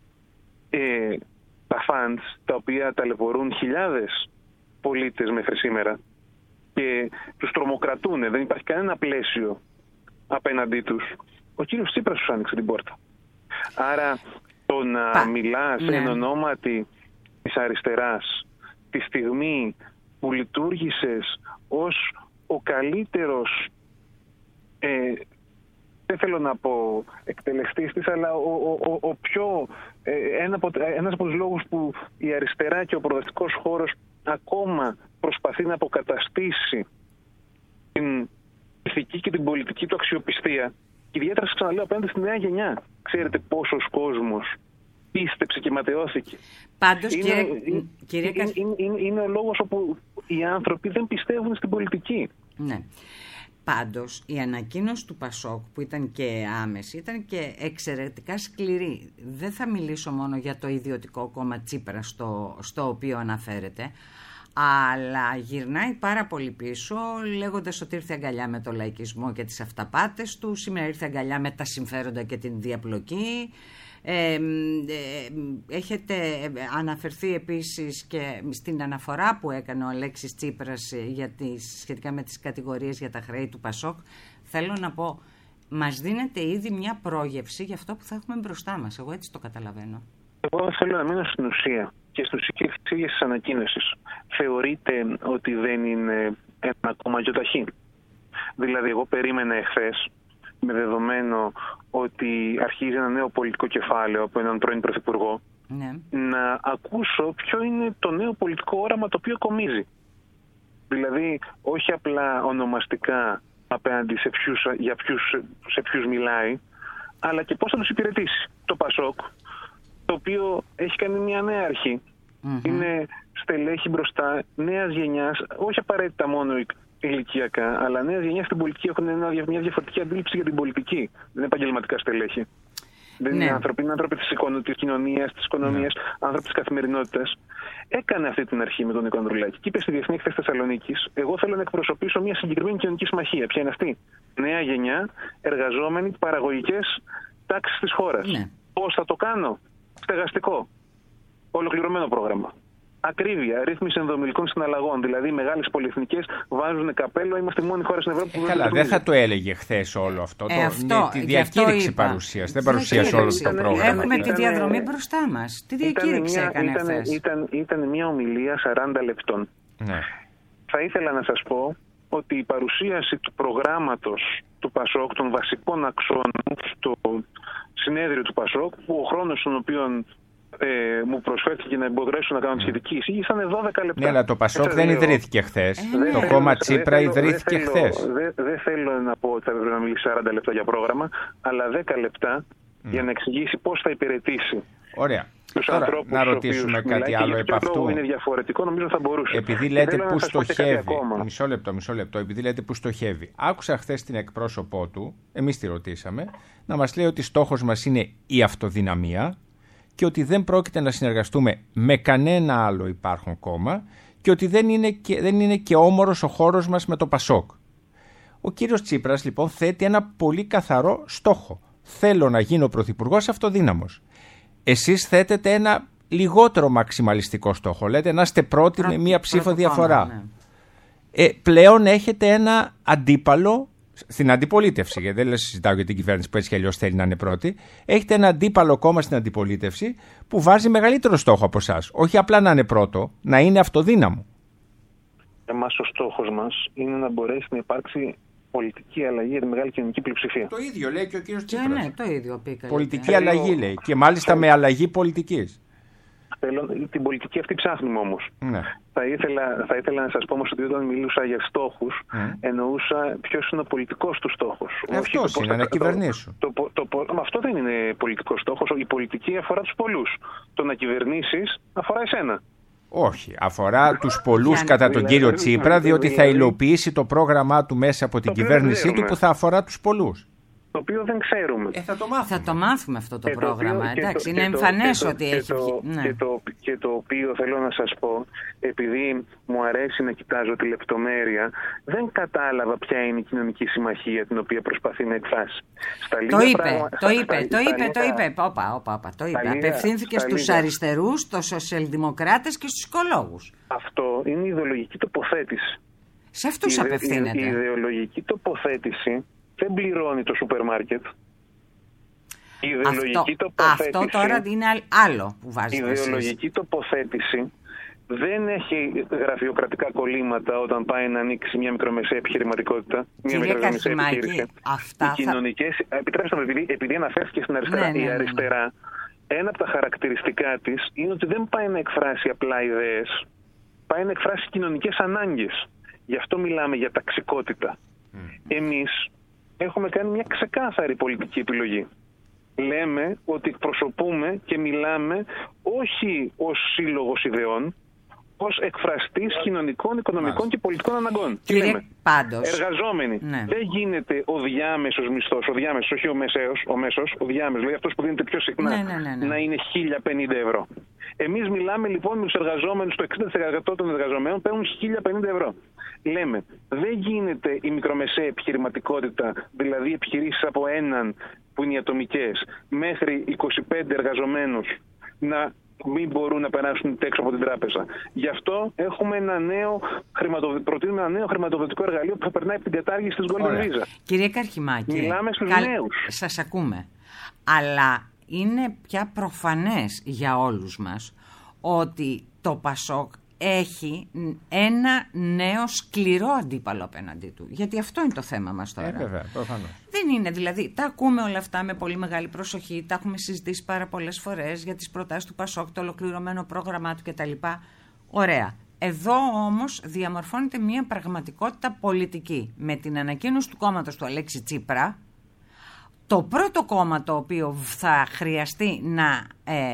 Τα funds, τα οποία ταλαιπωρούν χιλιάδες πολίτες μέχρι σήμερα και τους τρομοκρατούν, δεν υπάρχει κανένα πλαίσιο απέναντί τους, ο κύριος Τσίπρας τους άνοιξε την πόρτα. Άρα το να μιλάς εν ονόματι της αριστεράς τη στιγμή που λειτουργήσες ως ο καλύτερος, δεν θέλω να πω εκτελεστής της, αλλά ένας από τους λόγους που η αριστερά και ο προοδευτικός χώρος ακόμα προσπαθεί να αποκαταστήσει την ηθική και την πολιτική του αξιοπιστία, ιδιαίτερα σας ξαναλέω απέναντι στη νέα γενιά. Ξέρετε πόσος κόσμος πίστεψε και ματαιώθηκε. Πάντως, είναι ο λόγος όπου οι άνθρωποι δεν πιστεύουν στην πολιτική. Ναι. Πάντως, η ανακοίνωση του Πασόκ, που ήταν και άμεση, ήταν και εξαιρετικά σκληρή. Δεν θα μιλήσω μόνο για το ιδιωτικό κόμμα Τσίπρα στο οποίο αναφέρεται, αλλά γυρνάει πάρα πολύ πίσω, λέγοντας ότι ήρθε αγκαλιά με το λαϊκισμό και τις αυταπάτες του, σήμερα ήρθε αγκαλιά με τα συμφέροντα και την διαπλοκή. Έχετε αναφερθεί επίσης και στην αναφορά που έκανε ο Αλέξης Τσίπρας σχετικά με τις κατηγορίες για τα χρέη του Πασόκ. Θέλω να πω, μας δίνεται ήδη μια πρόγευση για αυτό που θα έχουμε μπροστά μας. Εγώ έτσι το καταλαβαίνω. Εγώ θέλω να μείνω στην ουσία και στους ίδιες της ανακοίνωσης. Θεωρείτε ότι δεν είναι ένα κόμμα γιοταχή? Δηλαδή, εγώ περίμενα εχθές, με δεδομένο ότι αρχίζει ένα νέο πολιτικό κεφάλαιο από έναν πρώην πρωθυπουργό, να ακούσω ποιο είναι το νέο πολιτικό όραμα το οποίο κομίζει. Δηλαδή, όχι απλά ονομαστικά απέναντι σε ποιους μιλάει, αλλά και πώς θα τους υπηρετήσει. Το Πασόκ, το οποίο έχει κάνει μια νέα αρχή, είναι στελέχη μπροστά νέας γενιάς, όχι απαραίτητα μόνο ηλικιακά, αλλά νέας γενιάς στην πολιτική έχουν μια διαφορετική αντίληψη για την πολιτική. Δεν είναι επαγγελματικά στελέχη. Δεν είναι άνθρωποι, είναι άνθρωποι της κοινωνίας, της οικονομίας, άνθρωποι της καθημερινότητας. Έκανε αυτή την αρχή με τον Νίκο Ανδρουλάκη και είπε στη Διεθνή Εκθέση Θεσσαλονίκης: εγώ θέλω να εκπροσωπήσω μια συγκεκριμένη κοινωνική συμμαχία. Ποια είναι αυτή? Νέα γενιά, εργαζόμενοι, παραγωγικές τάξεις της χώρας. Πώς θα το κάνω? Στεγαστικό. Ολοκληρωμένο πρόγραμμα. Ακρίβεια, ρύθμιση ενδομηλικών συναλλαγών. Δηλαδή, οι μεγάλες πολυεθνικές βάζουν καπέλο. Είμαστε η μόνη χώρα στην Ευρώπη που καλά, δεν θα το έλεγε χθες όλο αυτό. Τη διακήρυξη παρουσίασε. Δεν παρουσίασε όλο το πρόγραμμα. Έχουμε τη διαδρομή μπροστά μας. Τι διακήρυξη έκανε χθες? Ήταν μια ομιλία 40 λεπτών. Ναι. Θα ήθελα να σας πω ότι η παρουσίαση του προγράμματος του Πασόκ, των βασικών αξώνων στο συνέδριο του Πασόκ, που ο χρόνος στον οποίο μου προσφέρθηκε να μπορέσω να κάνω τη σχετική εισήγηση ήταν 12 λεπτά. Ναι, αλλά το Πασόκ δεν ιδρύθηκε χθες. Το κόμμα Τσίπρα ιδρύθηκε χθες. Δεν θέλω να πω ότι θα έπρεπε να μιλήσει 40 λεπτά για πρόγραμμα, αλλά 10 λεπτά για να εξηγήσει πώς θα υπηρετήσει. Ωραία. Τους τώρα, ανθρώπους να ρωτήσουμε κάτι άλλο επ' αυτού. Είναι διαφορετικό, νομίζω θα μπορούσε. Επειδή λέτε πού στοχεύει. Μισό λεπτό. Επειδή λέτε πού στοχεύει. Άκουσα χθες την εκπρόσωπό του, εμείς τη ρωτήσαμε, να μας λέει ότι στόχος μας είναι η αυτοδυναμία και ότι δεν πρόκειται να συνεργαστούμε με κανένα άλλο υπάρχον κόμμα και ότι δεν είναι και όμορος ο χώρος μας με το Πασόκ. Ο κύριος Τσίπρας λοιπόν θέτει ένα πολύ καθαρό στόχο. Θέλω να γίνω πρωθυπουργός αυτοδύναμος. Εσείς θέτετε ένα λιγότερο μαξιμαλιστικό στόχο. Λέτε να είστε πρώτοι με μία ψήφο διαφορά. Ναι. Πλέον έχετε ένα αντίπαλο στην αντιπολίτευση, γιατί δεν συζητάω για την κυβέρνηση που έτσι κι αλλιώς θέλει να είναι πρώτη. Έχετε ένα αντίπαλο κόμμα στην αντιπολίτευση που βάζει μεγαλύτερο στόχο από εσάς. Όχι απλά να είναι πρώτο, να είναι αυτοδύναμο. Εμάς ο στόχος μας είναι να μπορέσει να υπάρξει πολιτική αλλαγή για τη μεγάλη κοινωνική πλειοψηφία. Το ίδιο λέει και ο κύριος Τσίπρας. Ναι, το ίδιο πήγα. Πολιτική αλλαγή λέει. Και μάλιστα με αλλαγή πολιτικής. Την πολιτική αυτή ψάχνουμε όμως. Ναι. Θα ήθελα να σας πω όμως ότι όταν μιλούσα για στόχους, εννοούσα ποιος είναι ο πολιτικός του στόχος. Αυτός είναι, να κυβερνήσουν. Αυτό δεν είναι πολιτικός στόχος. Η πολιτική αφορά τους πολλούς. Το να κυβερνήσεις αφορά εσένα. Όχι, αφορά τους πολλούς κατά τον κύριο Τσίπρα, διότι θα υλοποιήσει το πρόγραμμά του μέσα από την κυβέρνησή του που θα αφορά τους πολλούς. Το οποίο δεν ξέρουμε. Θα το μάθουμε αυτό το πρόγραμμα. Εντάξει, είναι εμφανές ότι έχει βγει. Και το οποίο θέλω να σας πω, επειδή μου αρέσει να κοιτάζω τη λεπτομέρεια, δεν κατάλαβα ποια είναι η κοινωνική συμμαχία την οποία προσπαθεί να εκφράσει. Το είπε. Απευθύνθηκε στους αριστερούς, στους σοσιαλδημοκράτες και στους οικολόγους. Αυτό είναι η ιδεολογική τοποθέτηση. Σε αυτούς απευθύνεται. Η ιδεολογική τοποθέτηση δεν πληρώνει το σούπερ μάρκετ. Αυτό τώρα είναι άλλο που βάζετε. Η ιδεολογική τοποθέτηση δεν έχει γραφειοκρατικά κολλήματα όταν πάει να ανοίξει μια μικρομεσαία επιχειρηματικότητα. Κύριε Καρχημάκη, επιτρέψτε μου, επειδή αναφέρθηκε στην αριστερά. Η αριστερά, ένα από τα χαρακτηριστικά της είναι ότι δεν πάει να εκφράσει απλά ιδέες. Πάει να εκφράσει κοινωνικές ανάγκες. Γι' αυτό μιλάμε για ταξικότητα. Εμείς έχουμε κάνει μια ξεκάθαρη πολιτική επιλογή. Λέμε ότι εκπροσωπούμε και μιλάμε όχι ως σύλλογος ιδεών, ως εκφραστής κοινωνικών, οικονομικών και πολιτικών αναγκών. Κύριε, πάντως, εργαζόμενοι. Ναι. Δεν γίνεται ο διάμεσος μισθός, όχι ο μέσος, ο διάμεσος, δηλαδή αυτός που δίνεται πιο συχνά, να είναι 1.050 ευρώ. Εμείς μιλάμε λοιπόν με τους εργαζόμενους, το 60% των εργαζομένων παίρνουν 1.050 ευρώ. Λέμε, δεν γίνεται η μικρομεσαία επιχειρηματικότητα, δηλαδή επιχειρήσεις από έναν που είναι οι ατομικές, μέχρι 25 εργαζομένους να μην μπορούν να περάσουν έξω από την τράπεζα. Γι' αυτό έχουμε προτείνουμε ένα νέο χρηματοδοτικό εργαλείο που θα περνάει από την κατάργηση της Golden Visa. Κύριε Καρχημάκη, μιλάμε στους νέους. Σας ακούμε. Αλλά είναι πια προφανές για όλους μας ότι το ΠΑΣΟΚ έχει ένα νέο σκληρό αντίπαλο απέναντί του. Γιατί αυτό είναι το θέμα μας τώρα. Βέβαια, προφανώς. Δεν είναι, δηλαδή, τα ακούμε όλα αυτά με πολύ μεγάλη προσοχή, τα έχουμε συζητήσει πάρα πολλές φορές για τις προτάσεις του ΠΑΣΟΚ, το ολοκληρωμένο πρόγραμμά του κτλ. Ωραία. Εδώ όμως διαμορφώνεται μια πραγματικότητα πολιτική. Με την ανακοίνωση του κόμματος του Αλέξη Τσίπρα, το πρώτο κόμμα το οποίο θα χρειαστεί να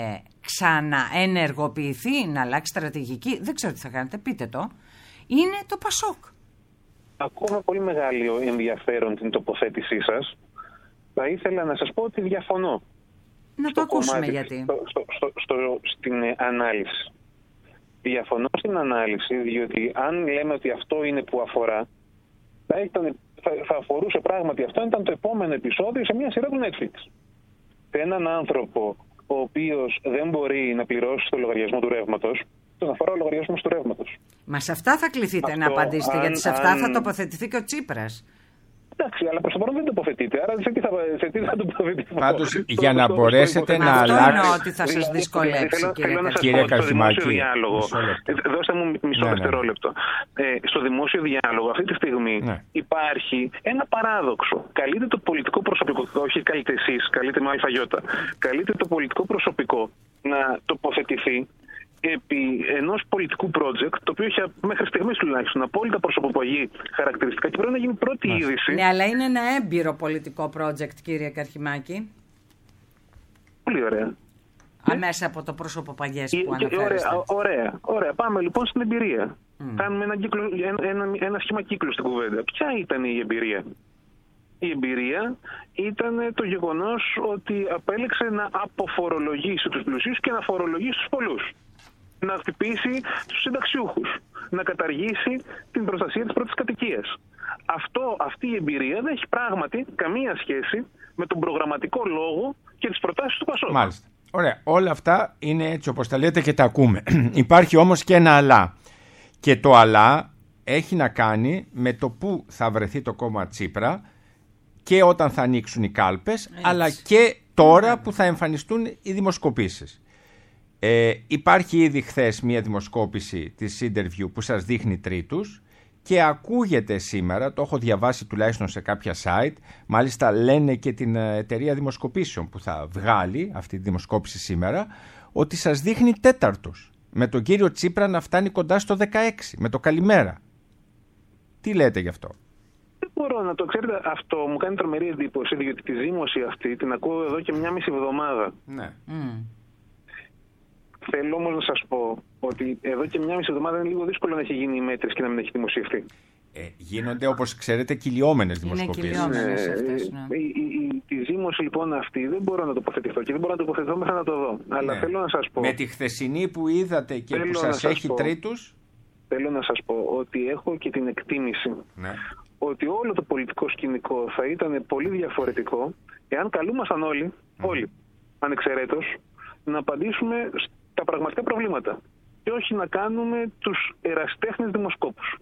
ξαναενεργοποιηθεί, να αλλάξει στρατηγική, δεν ξέρω τι θα κάνετε, πείτε το, είναι το ΠΑΣΟΚ. Ακούω πολύ μεγάλο ενδιαφέρον την τοποθέτησή σας. Θα ήθελα να σας πω ότι διαφωνώ. Να το ακούσουμε γιατί. Στην ανάλυση. Διαφωνώ στην ανάλυση, διότι αν λέμε ότι αυτό είναι που αφορά, θα αφορούσε πράγματι αυτό, ήταν το επόμενο επεισόδιο σε μια σειρά του Netflix. Σε έναν άνθρωπο ο οποίος δεν μπορεί να πληρώσει το λογαριασμό του ρεύματος, τον αφορά ο λογαριασμός του ρεύματος. Μα σε αυτά θα κληθείτε να απαντήσετε, γιατί σε αυτά θα τοποθετηθεί και ο Τσίπρας. Εντάξει, αλλά προς το παρόν δεν τοποθετείτε, άρα σε τι θα τοποθετηθώ. Πάντως, για να μπορέσετε να αλλάξετε. Αυτό εννοώ ότι θα σας δυσκολέψει, κύριε Καρχημάκη. Δώστε μου μισό δευτερόλεπτο. Στο δημόσιο διάλογο αυτή τη στιγμή υπάρχει ένα παράδοξο. Καλείται το πολιτικό προσωπικό, όχι καλείτε εσείς, καλείτε με αλφαγιώτα. Καλείται το πολιτικό προσωπικό να τοποθετηθεί επί ενός πολιτικού project, το οποίο έχει μέχρι στιγμής τουλάχιστον απόλυτα προσωποπαγή χαρακτηριστικά και πρέπει να γίνει πρώτη είδηση. Ναι, αλλά είναι ένα έμπειρο πολιτικό project, κύριε Καρχημάκη. Πολύ ωραία. Μέσα από το προσωποπαγές που αναφέρεστε. Ωραία. Πάμε λοιπόν στην εμπειρία. Κάνουμε ένα σχήμα κύκλου στην κουβέντα. Ποια ήταν η εμπειρία? Η εμπειρία ήταν το γεγονός ότι απέλεξε να αποφορολογήσει τους πλουσίους και να φορολογήσει τους πολλούς. Να χτυπήσει τους συνταξιούχους. Να καταργήσει την προστασία της πρώτης κατοικίας. Αυτή η εμπειρία δεν έχει πράγματι καμία σχέση με τον προγραμματικό λόγο και τις προτάσεις του ΠΑΣΟΚ. Μάλιστα. Ωραία. Όλα αυτά είναι έτσι όπως τα λέτε και τα ακούμε. Υπάρχει όμως και ένα αλλά. Και το αλλά έχει να κάνει με το πού θα βρεθεί το κόμμα Τσίπρα και όταν θα ανοίξουν οι κάλπες, αλλά και τώρα που θα εμφανιστούν οι δημοσκοπήσεις. Υπάρχει ήδη χθες μια δημοσκόπηση της Interview που σας δείχνει τρίτους και ακούγεται σήμερα, το έχω διαβάσει τουλάχιστον σε κάποια site, μάλιστα λένε και την εταιρεία δημοσκοπήσεων που θα βγάλει αυτή τη δημοσκόπηση σήμερα, ότι σας δείχνει τέταρτος, με τον κύριο Τσίπρα να φτάνει κοντά στο 16, με το καλημέρα. Τι λέτε γι' αυτό? Δεν μπορώ να το ξέρετε, αυτό μου κάνει τρομερή εντύπωση, διότι τη ζήμωση αυτή την ακούω εδώ και 1,5 εβδομάδα. Ναι. Θέλω όμως να σας πω ότι εδώ και 1,5 εβδομάδα είναι λίγο δύσκολο να έχει γίνει η μέτρηση και να μην έχει δημοσιευτεί. Γίνονται, όπως ξέρετε, κυλιόμενες δημοσκοπήσεις. Είναι κυλιόμενες αυτές, ναι. Τη ζήμωση λοιπόν αυτή δεν μπορώ να τοποθετηθώ και δεν μπορώ να τοποθετηθώ μέχρι να το δω. Αλλά θέλω να σας πω. Με τη χθεσινή που είδατε και που σας έχει τρίτους. Θέλω να σας πω ότι έχω και την εκτίμηση ότι όλο το πολιτικό σκηνικό θα ήταν πολύ διαφορετικό εάν καλούμασταν όλοι, ανεξαιρέτως, να απαντήσουμε στα πραγματικά προβλήματα και όχι να κάνουμε τους ερασιτέχνες δημοσκόπους.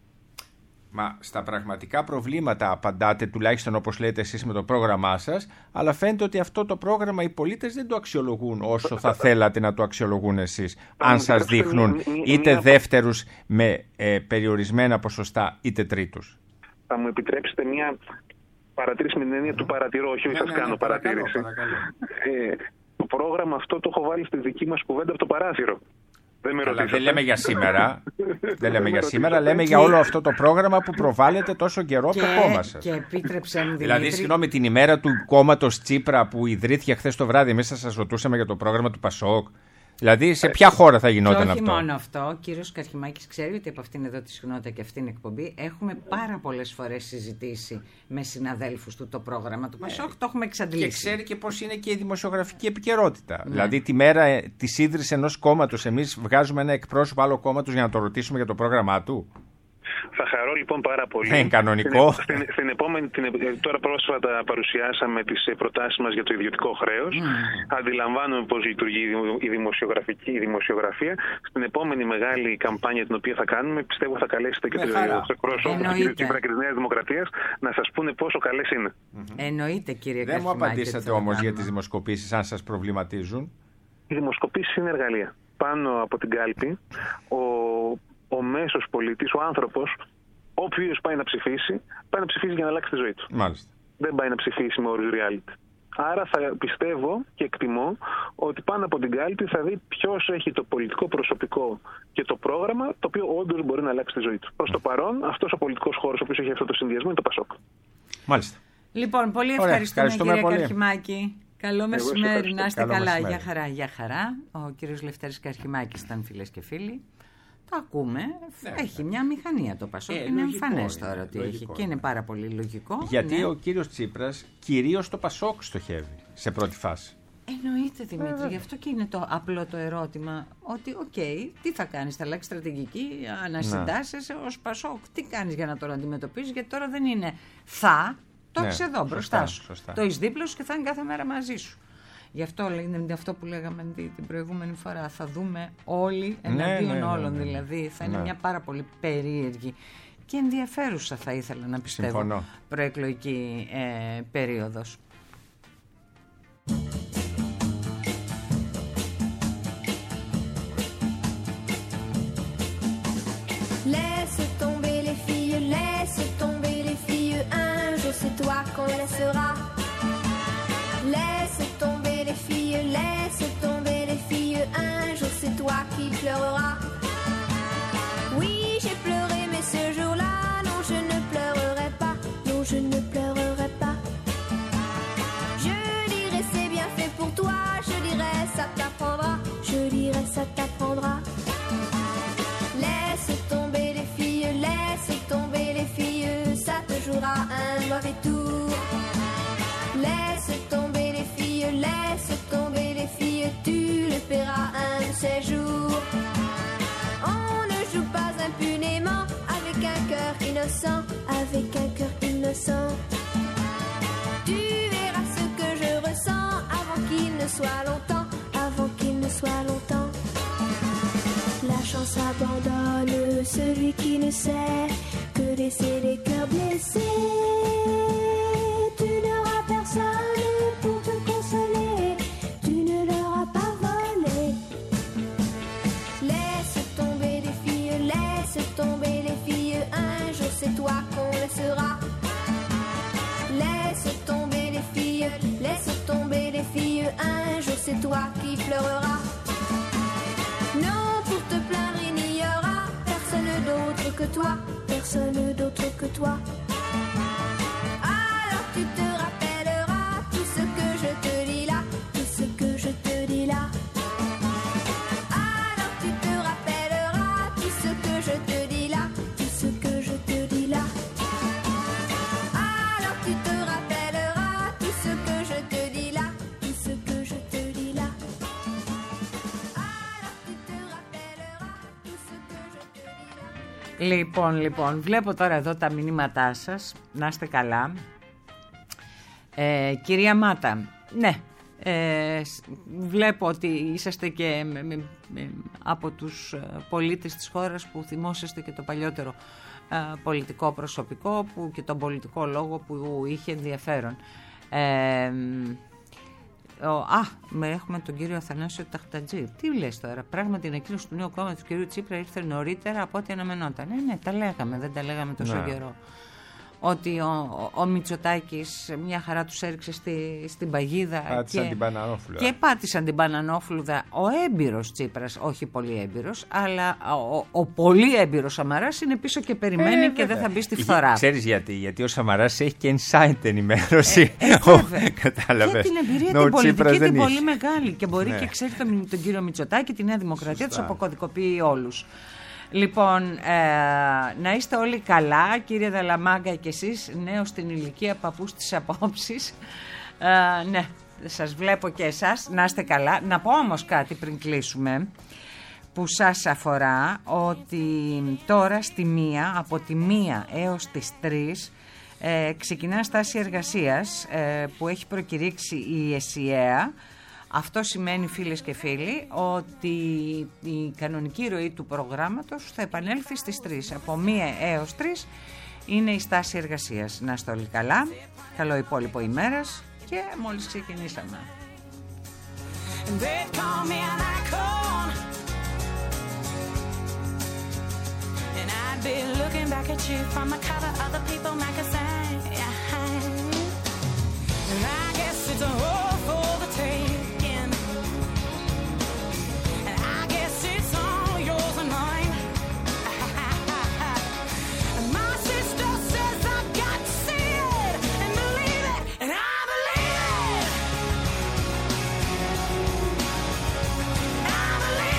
Μα στα πραγματικά προβλήματα απαντάτε, τουλάχιστον όπως λέτε εσείς με το πρόγραμμά σας, αλλά φαίνεται ότι αυτό το πρόγραμμα οι πολίτες δεν το αξιολογούν όσο θα θέλατε να το αξιολογούν εσείς. Αν σας δείχνουν είτε δεύτερους με περιορισμένα ποσοστά είτε τρίτους. Θα μου επιτρέψετε μια παρατήρηση με την έννοια του παρατηρώ, όχι σας κάνω παρατήρηση. Το πρόγραμμα αυτό το έχω βάλει στη δική μας κουβέντα από το παράθυρο. Δεν λέμε για σήμερα. Δεν λέμε για σήμερα, λέμε για όλο αυτό το πρόγραμμα που προβάλλεται τόσο καιρό από το κόμμα σας. Και επίτρεψε μου, Δημήτρη. Δηλαδή, συγγνώμη, την ημέρα του κόμματος Τσίπρα που ιδρύθηκε χθες το βράδυ, εμείς θα σας ρωτούσαμε για το πρόγραμμα του Πασόκ. Δηλαδή, σε ποια χώρα θα γινόταν αυτό? Και όχι μόνο αυτό, ο κύριος Καρχιμάκης ξέρει ότι από αυτήν εδώ τη συχνότητα και αυτήν την εκπομπή έχουμε πάρα πολλές φορές συζητήσει με συναδέλφους του το πρόγραμμα του Πασόκ, το έχουμε εξαντλήσει. Και ξέρει και πώς είναι και η δημοσιογραφική επικαιρότητα. Δηλαδή, τη μέρα της ίδρυσης ενός κόμματος, εμείς βγάζουμε ένα εκπρόσωπο άλλου κόμματος για να το ρωτήσουμε για το πρόγραμμά του. Θα χαρώ λοιπόν πάρα πολύ. Είναι κανονικό. Στην επόμενη, τώρα πρόσφατα παρουσιάσαμε τις προτάσεις μας για το ιδιωτικό χρέος. Αντιλαμβάνομαι πώς λειτουργεί η δημοσιογραφία. Στην επόμενη μεγάλη καμπάνια την οποία θα κάνουμε, πιστεύω θα καλέσετε και τους εκπρόσωπους του Τσίπρα και της Νέας Δημοκρατίας να σας πούνε πόσο καλές είναι. Εννοείται, κύριε Δεν μου απαντήσατε όμως για τις δημοσκοπήσεις, αν σας προβληματίζουν. Οι δημοσκοπήσεις είναι εργαλεία. Πάνω από την κάλπη, ο μέσος πολίτης, ο άνθρωπος, όποιος πάει να ψηφίσει για να αλλάξει τη ζωή του. Μάλιστα. Δεν πάει να ψηφίσει με όρους reality. Άρα θα πιστεύω και εκτιμώ ότι πάνω από την κάλπη θα δει ποιος έχει το πολιτικό προσωπικό και το πρόγραμμα το οποίο όντως μπορεί να αλλάξει τη ζωή του. Προς το παρόν, αυτός ο πολιτικός χώρος ο οποίος έχει αυτό το συνδυασμό είναι το Πασόκ. Μάλιστα. Λοιπόν, πολύ ευχαριστούμε κύριε πολύ. Καρχιμάκη. Καλό μεσημέρι, να είστε καλά. Μεσημέρι. Για χαρά. Ο κύριος Λευτέρης Καρχιμάκης ήταν, φίλες και φίλοι. Το ακούμε. Έχει μια μηχανία το Πασόκ. Είναι εμφανές τώρα ότι έχει και είναι πάρα πολύ λογικό. Γιατί ο κύριος Τσίπρας κυρίως το Πασόκ στοχεύει σε πρώτη φάση. Εννοείται, Δημήτρη, γι' αυτό και είναι το απλό το ερώτημα ότι τι θα κάνεις, θα αλλάξει στρατηγική, ανασυντάσσεσαι ως Πασόκ, τι κάνεις για να το αντιμετωπίσεις, γιατί τώρα δεν είναι το έχεις εδώ μπροστά σου, το έχεις δίπλα σου και θα είναι κάθε μέρα μαζί σου. Γι' αυτό είναι αυτό που λέγαμε την προηγούμενη φορά, θα δούμε όλοι εναντίον όλων, δηλαδή θα είναι μια πάρα πολύ περίεργη και ενδιαφέρουσα, θα ήθελα να πιστεύω, προεκλογική περίοδος. Laisse tomber les filles, laisse tomber les filles, un jour c'est toi qu'on laissera. Laisse tomber les filles, laisse tomber les filles, un jour c'est toi qui pleureras. Oui, j'ai pleuré, mais ce jour-là, non, je ne pleurerai pas, non, je ne pleurerai pas. Je dirai c'est bien fait pour toi, je dirai ça t'apprendra, je dirai ça t'apprendra. Laisse tomber les filles, laisse tomber les filles, ça te jouera un mauvais tour. Laisse tomber les filles, laisse tomber les filles, tu le paieras un de ces jours. On ne joue pas impunément avec un cœur innocent, avec un cœur innocent. Tu verras ce que je ressens avant qu'il ne soit longtemps, avant qu'il ne soit longtemps. La chance abandonne celui qui ne sait que laisser les cœurs blessés. Tu n'auras personne pour te consoler, tu ne leur as pas volé. Laisse tomber les filles, laisse tomber les filles, un jour c'est toi qu'on laissera. Laisse tomber les filles, laisse tomber les filles, un jour c'est toi qui pleureras. Non, pour te plaindre il n'y aura personne d'autre que toi, personne d'autre que toi. Alors tu te rappelleras tout ce que je te dis là, tout ce que je te dis là. te dis là, tout ce que je te dis là. Alors tu te rappelleras tout ce que je te dis là, tout ce que je te dis là. Alors tu te rappelleras tout ce que je te dis là. Λοιπόν, βλέπω τώρα εδώ τα μηνύματά σας. Να είστε καλά. Κυρία Μάτα, ναι, βλέπω ότι είσαστε και από τους πολίτες της χώρας που θυμόσαστε και το παλιότερο πολιτικό προσωπικό που, και τον πολιτικό λόγο που είχε ενδιαφέρον. Έχουμε τον κύριο Αθανάσιο Ταχτατζή. Τι λες τώρα, πράγματι η ανακοίνωση του νέου κόμματος του κυρίου Τσίπρα ήρθε νωρίτερα από ό,τι αναμενόταν. Ναι, τα λέγαμε, δεν τα λέγαμε τόσο καιρό. Ότι ο Μητσοτάκης μια χαρά τους έριξε στην παγίδα. Πάτησαν την Πανανόφλουδα. Και πάτησαν την Πανανόφλουδα. Ο έμπειρος Τσίπρας, όχι πολύ έμπειρος, αλλά ο πολύ έμπειρος Σαμαράς είναι πίσω και περιμένει και δεν θα μπει στη φθορά. Ξέρεις γιατί ο Σαμαράς έχει και insight ενημέρωση. Κατάλαβες. Και την εμπειρία την πολιτική την πολύ μεγάλη και μπορεί και ξέρει τον κύριο Μητσοτάκη, τη Νέα Δημοκρατία, τους αποκωδικοποιεί όλους. Λοιπόν, να είστε όλοι καλά, κύριε Δαλαμάγκα και εσείς, νέος στην ηλικία, παππούς της απόψης. Ναι, σας βλέπω και εσάς, να είστε καλά. Να πω όμως κάτι πριν κλείσουμε, που σας αφορά, ότι τώρα στη 1, από τη 1 έως τις 3, ξεκινά στάση εργασίας που έχει προκηρύξει η ΕΣΥΑ. Αυτό σημαίνει, φίλες και φίλοι, ότι η κανονική ροή του προγράμματος θα επανέλθει στις 3. Από 1 έως 3 είναι η στάση εργασίας. Να είστε όλοι καλά, καλό υπόλοιπο ημέρας και μόλις ξεκινήσαμε.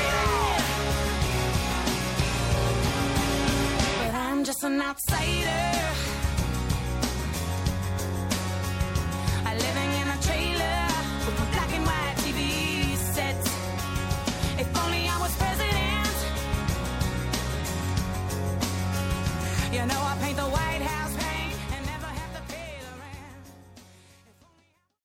An outsider.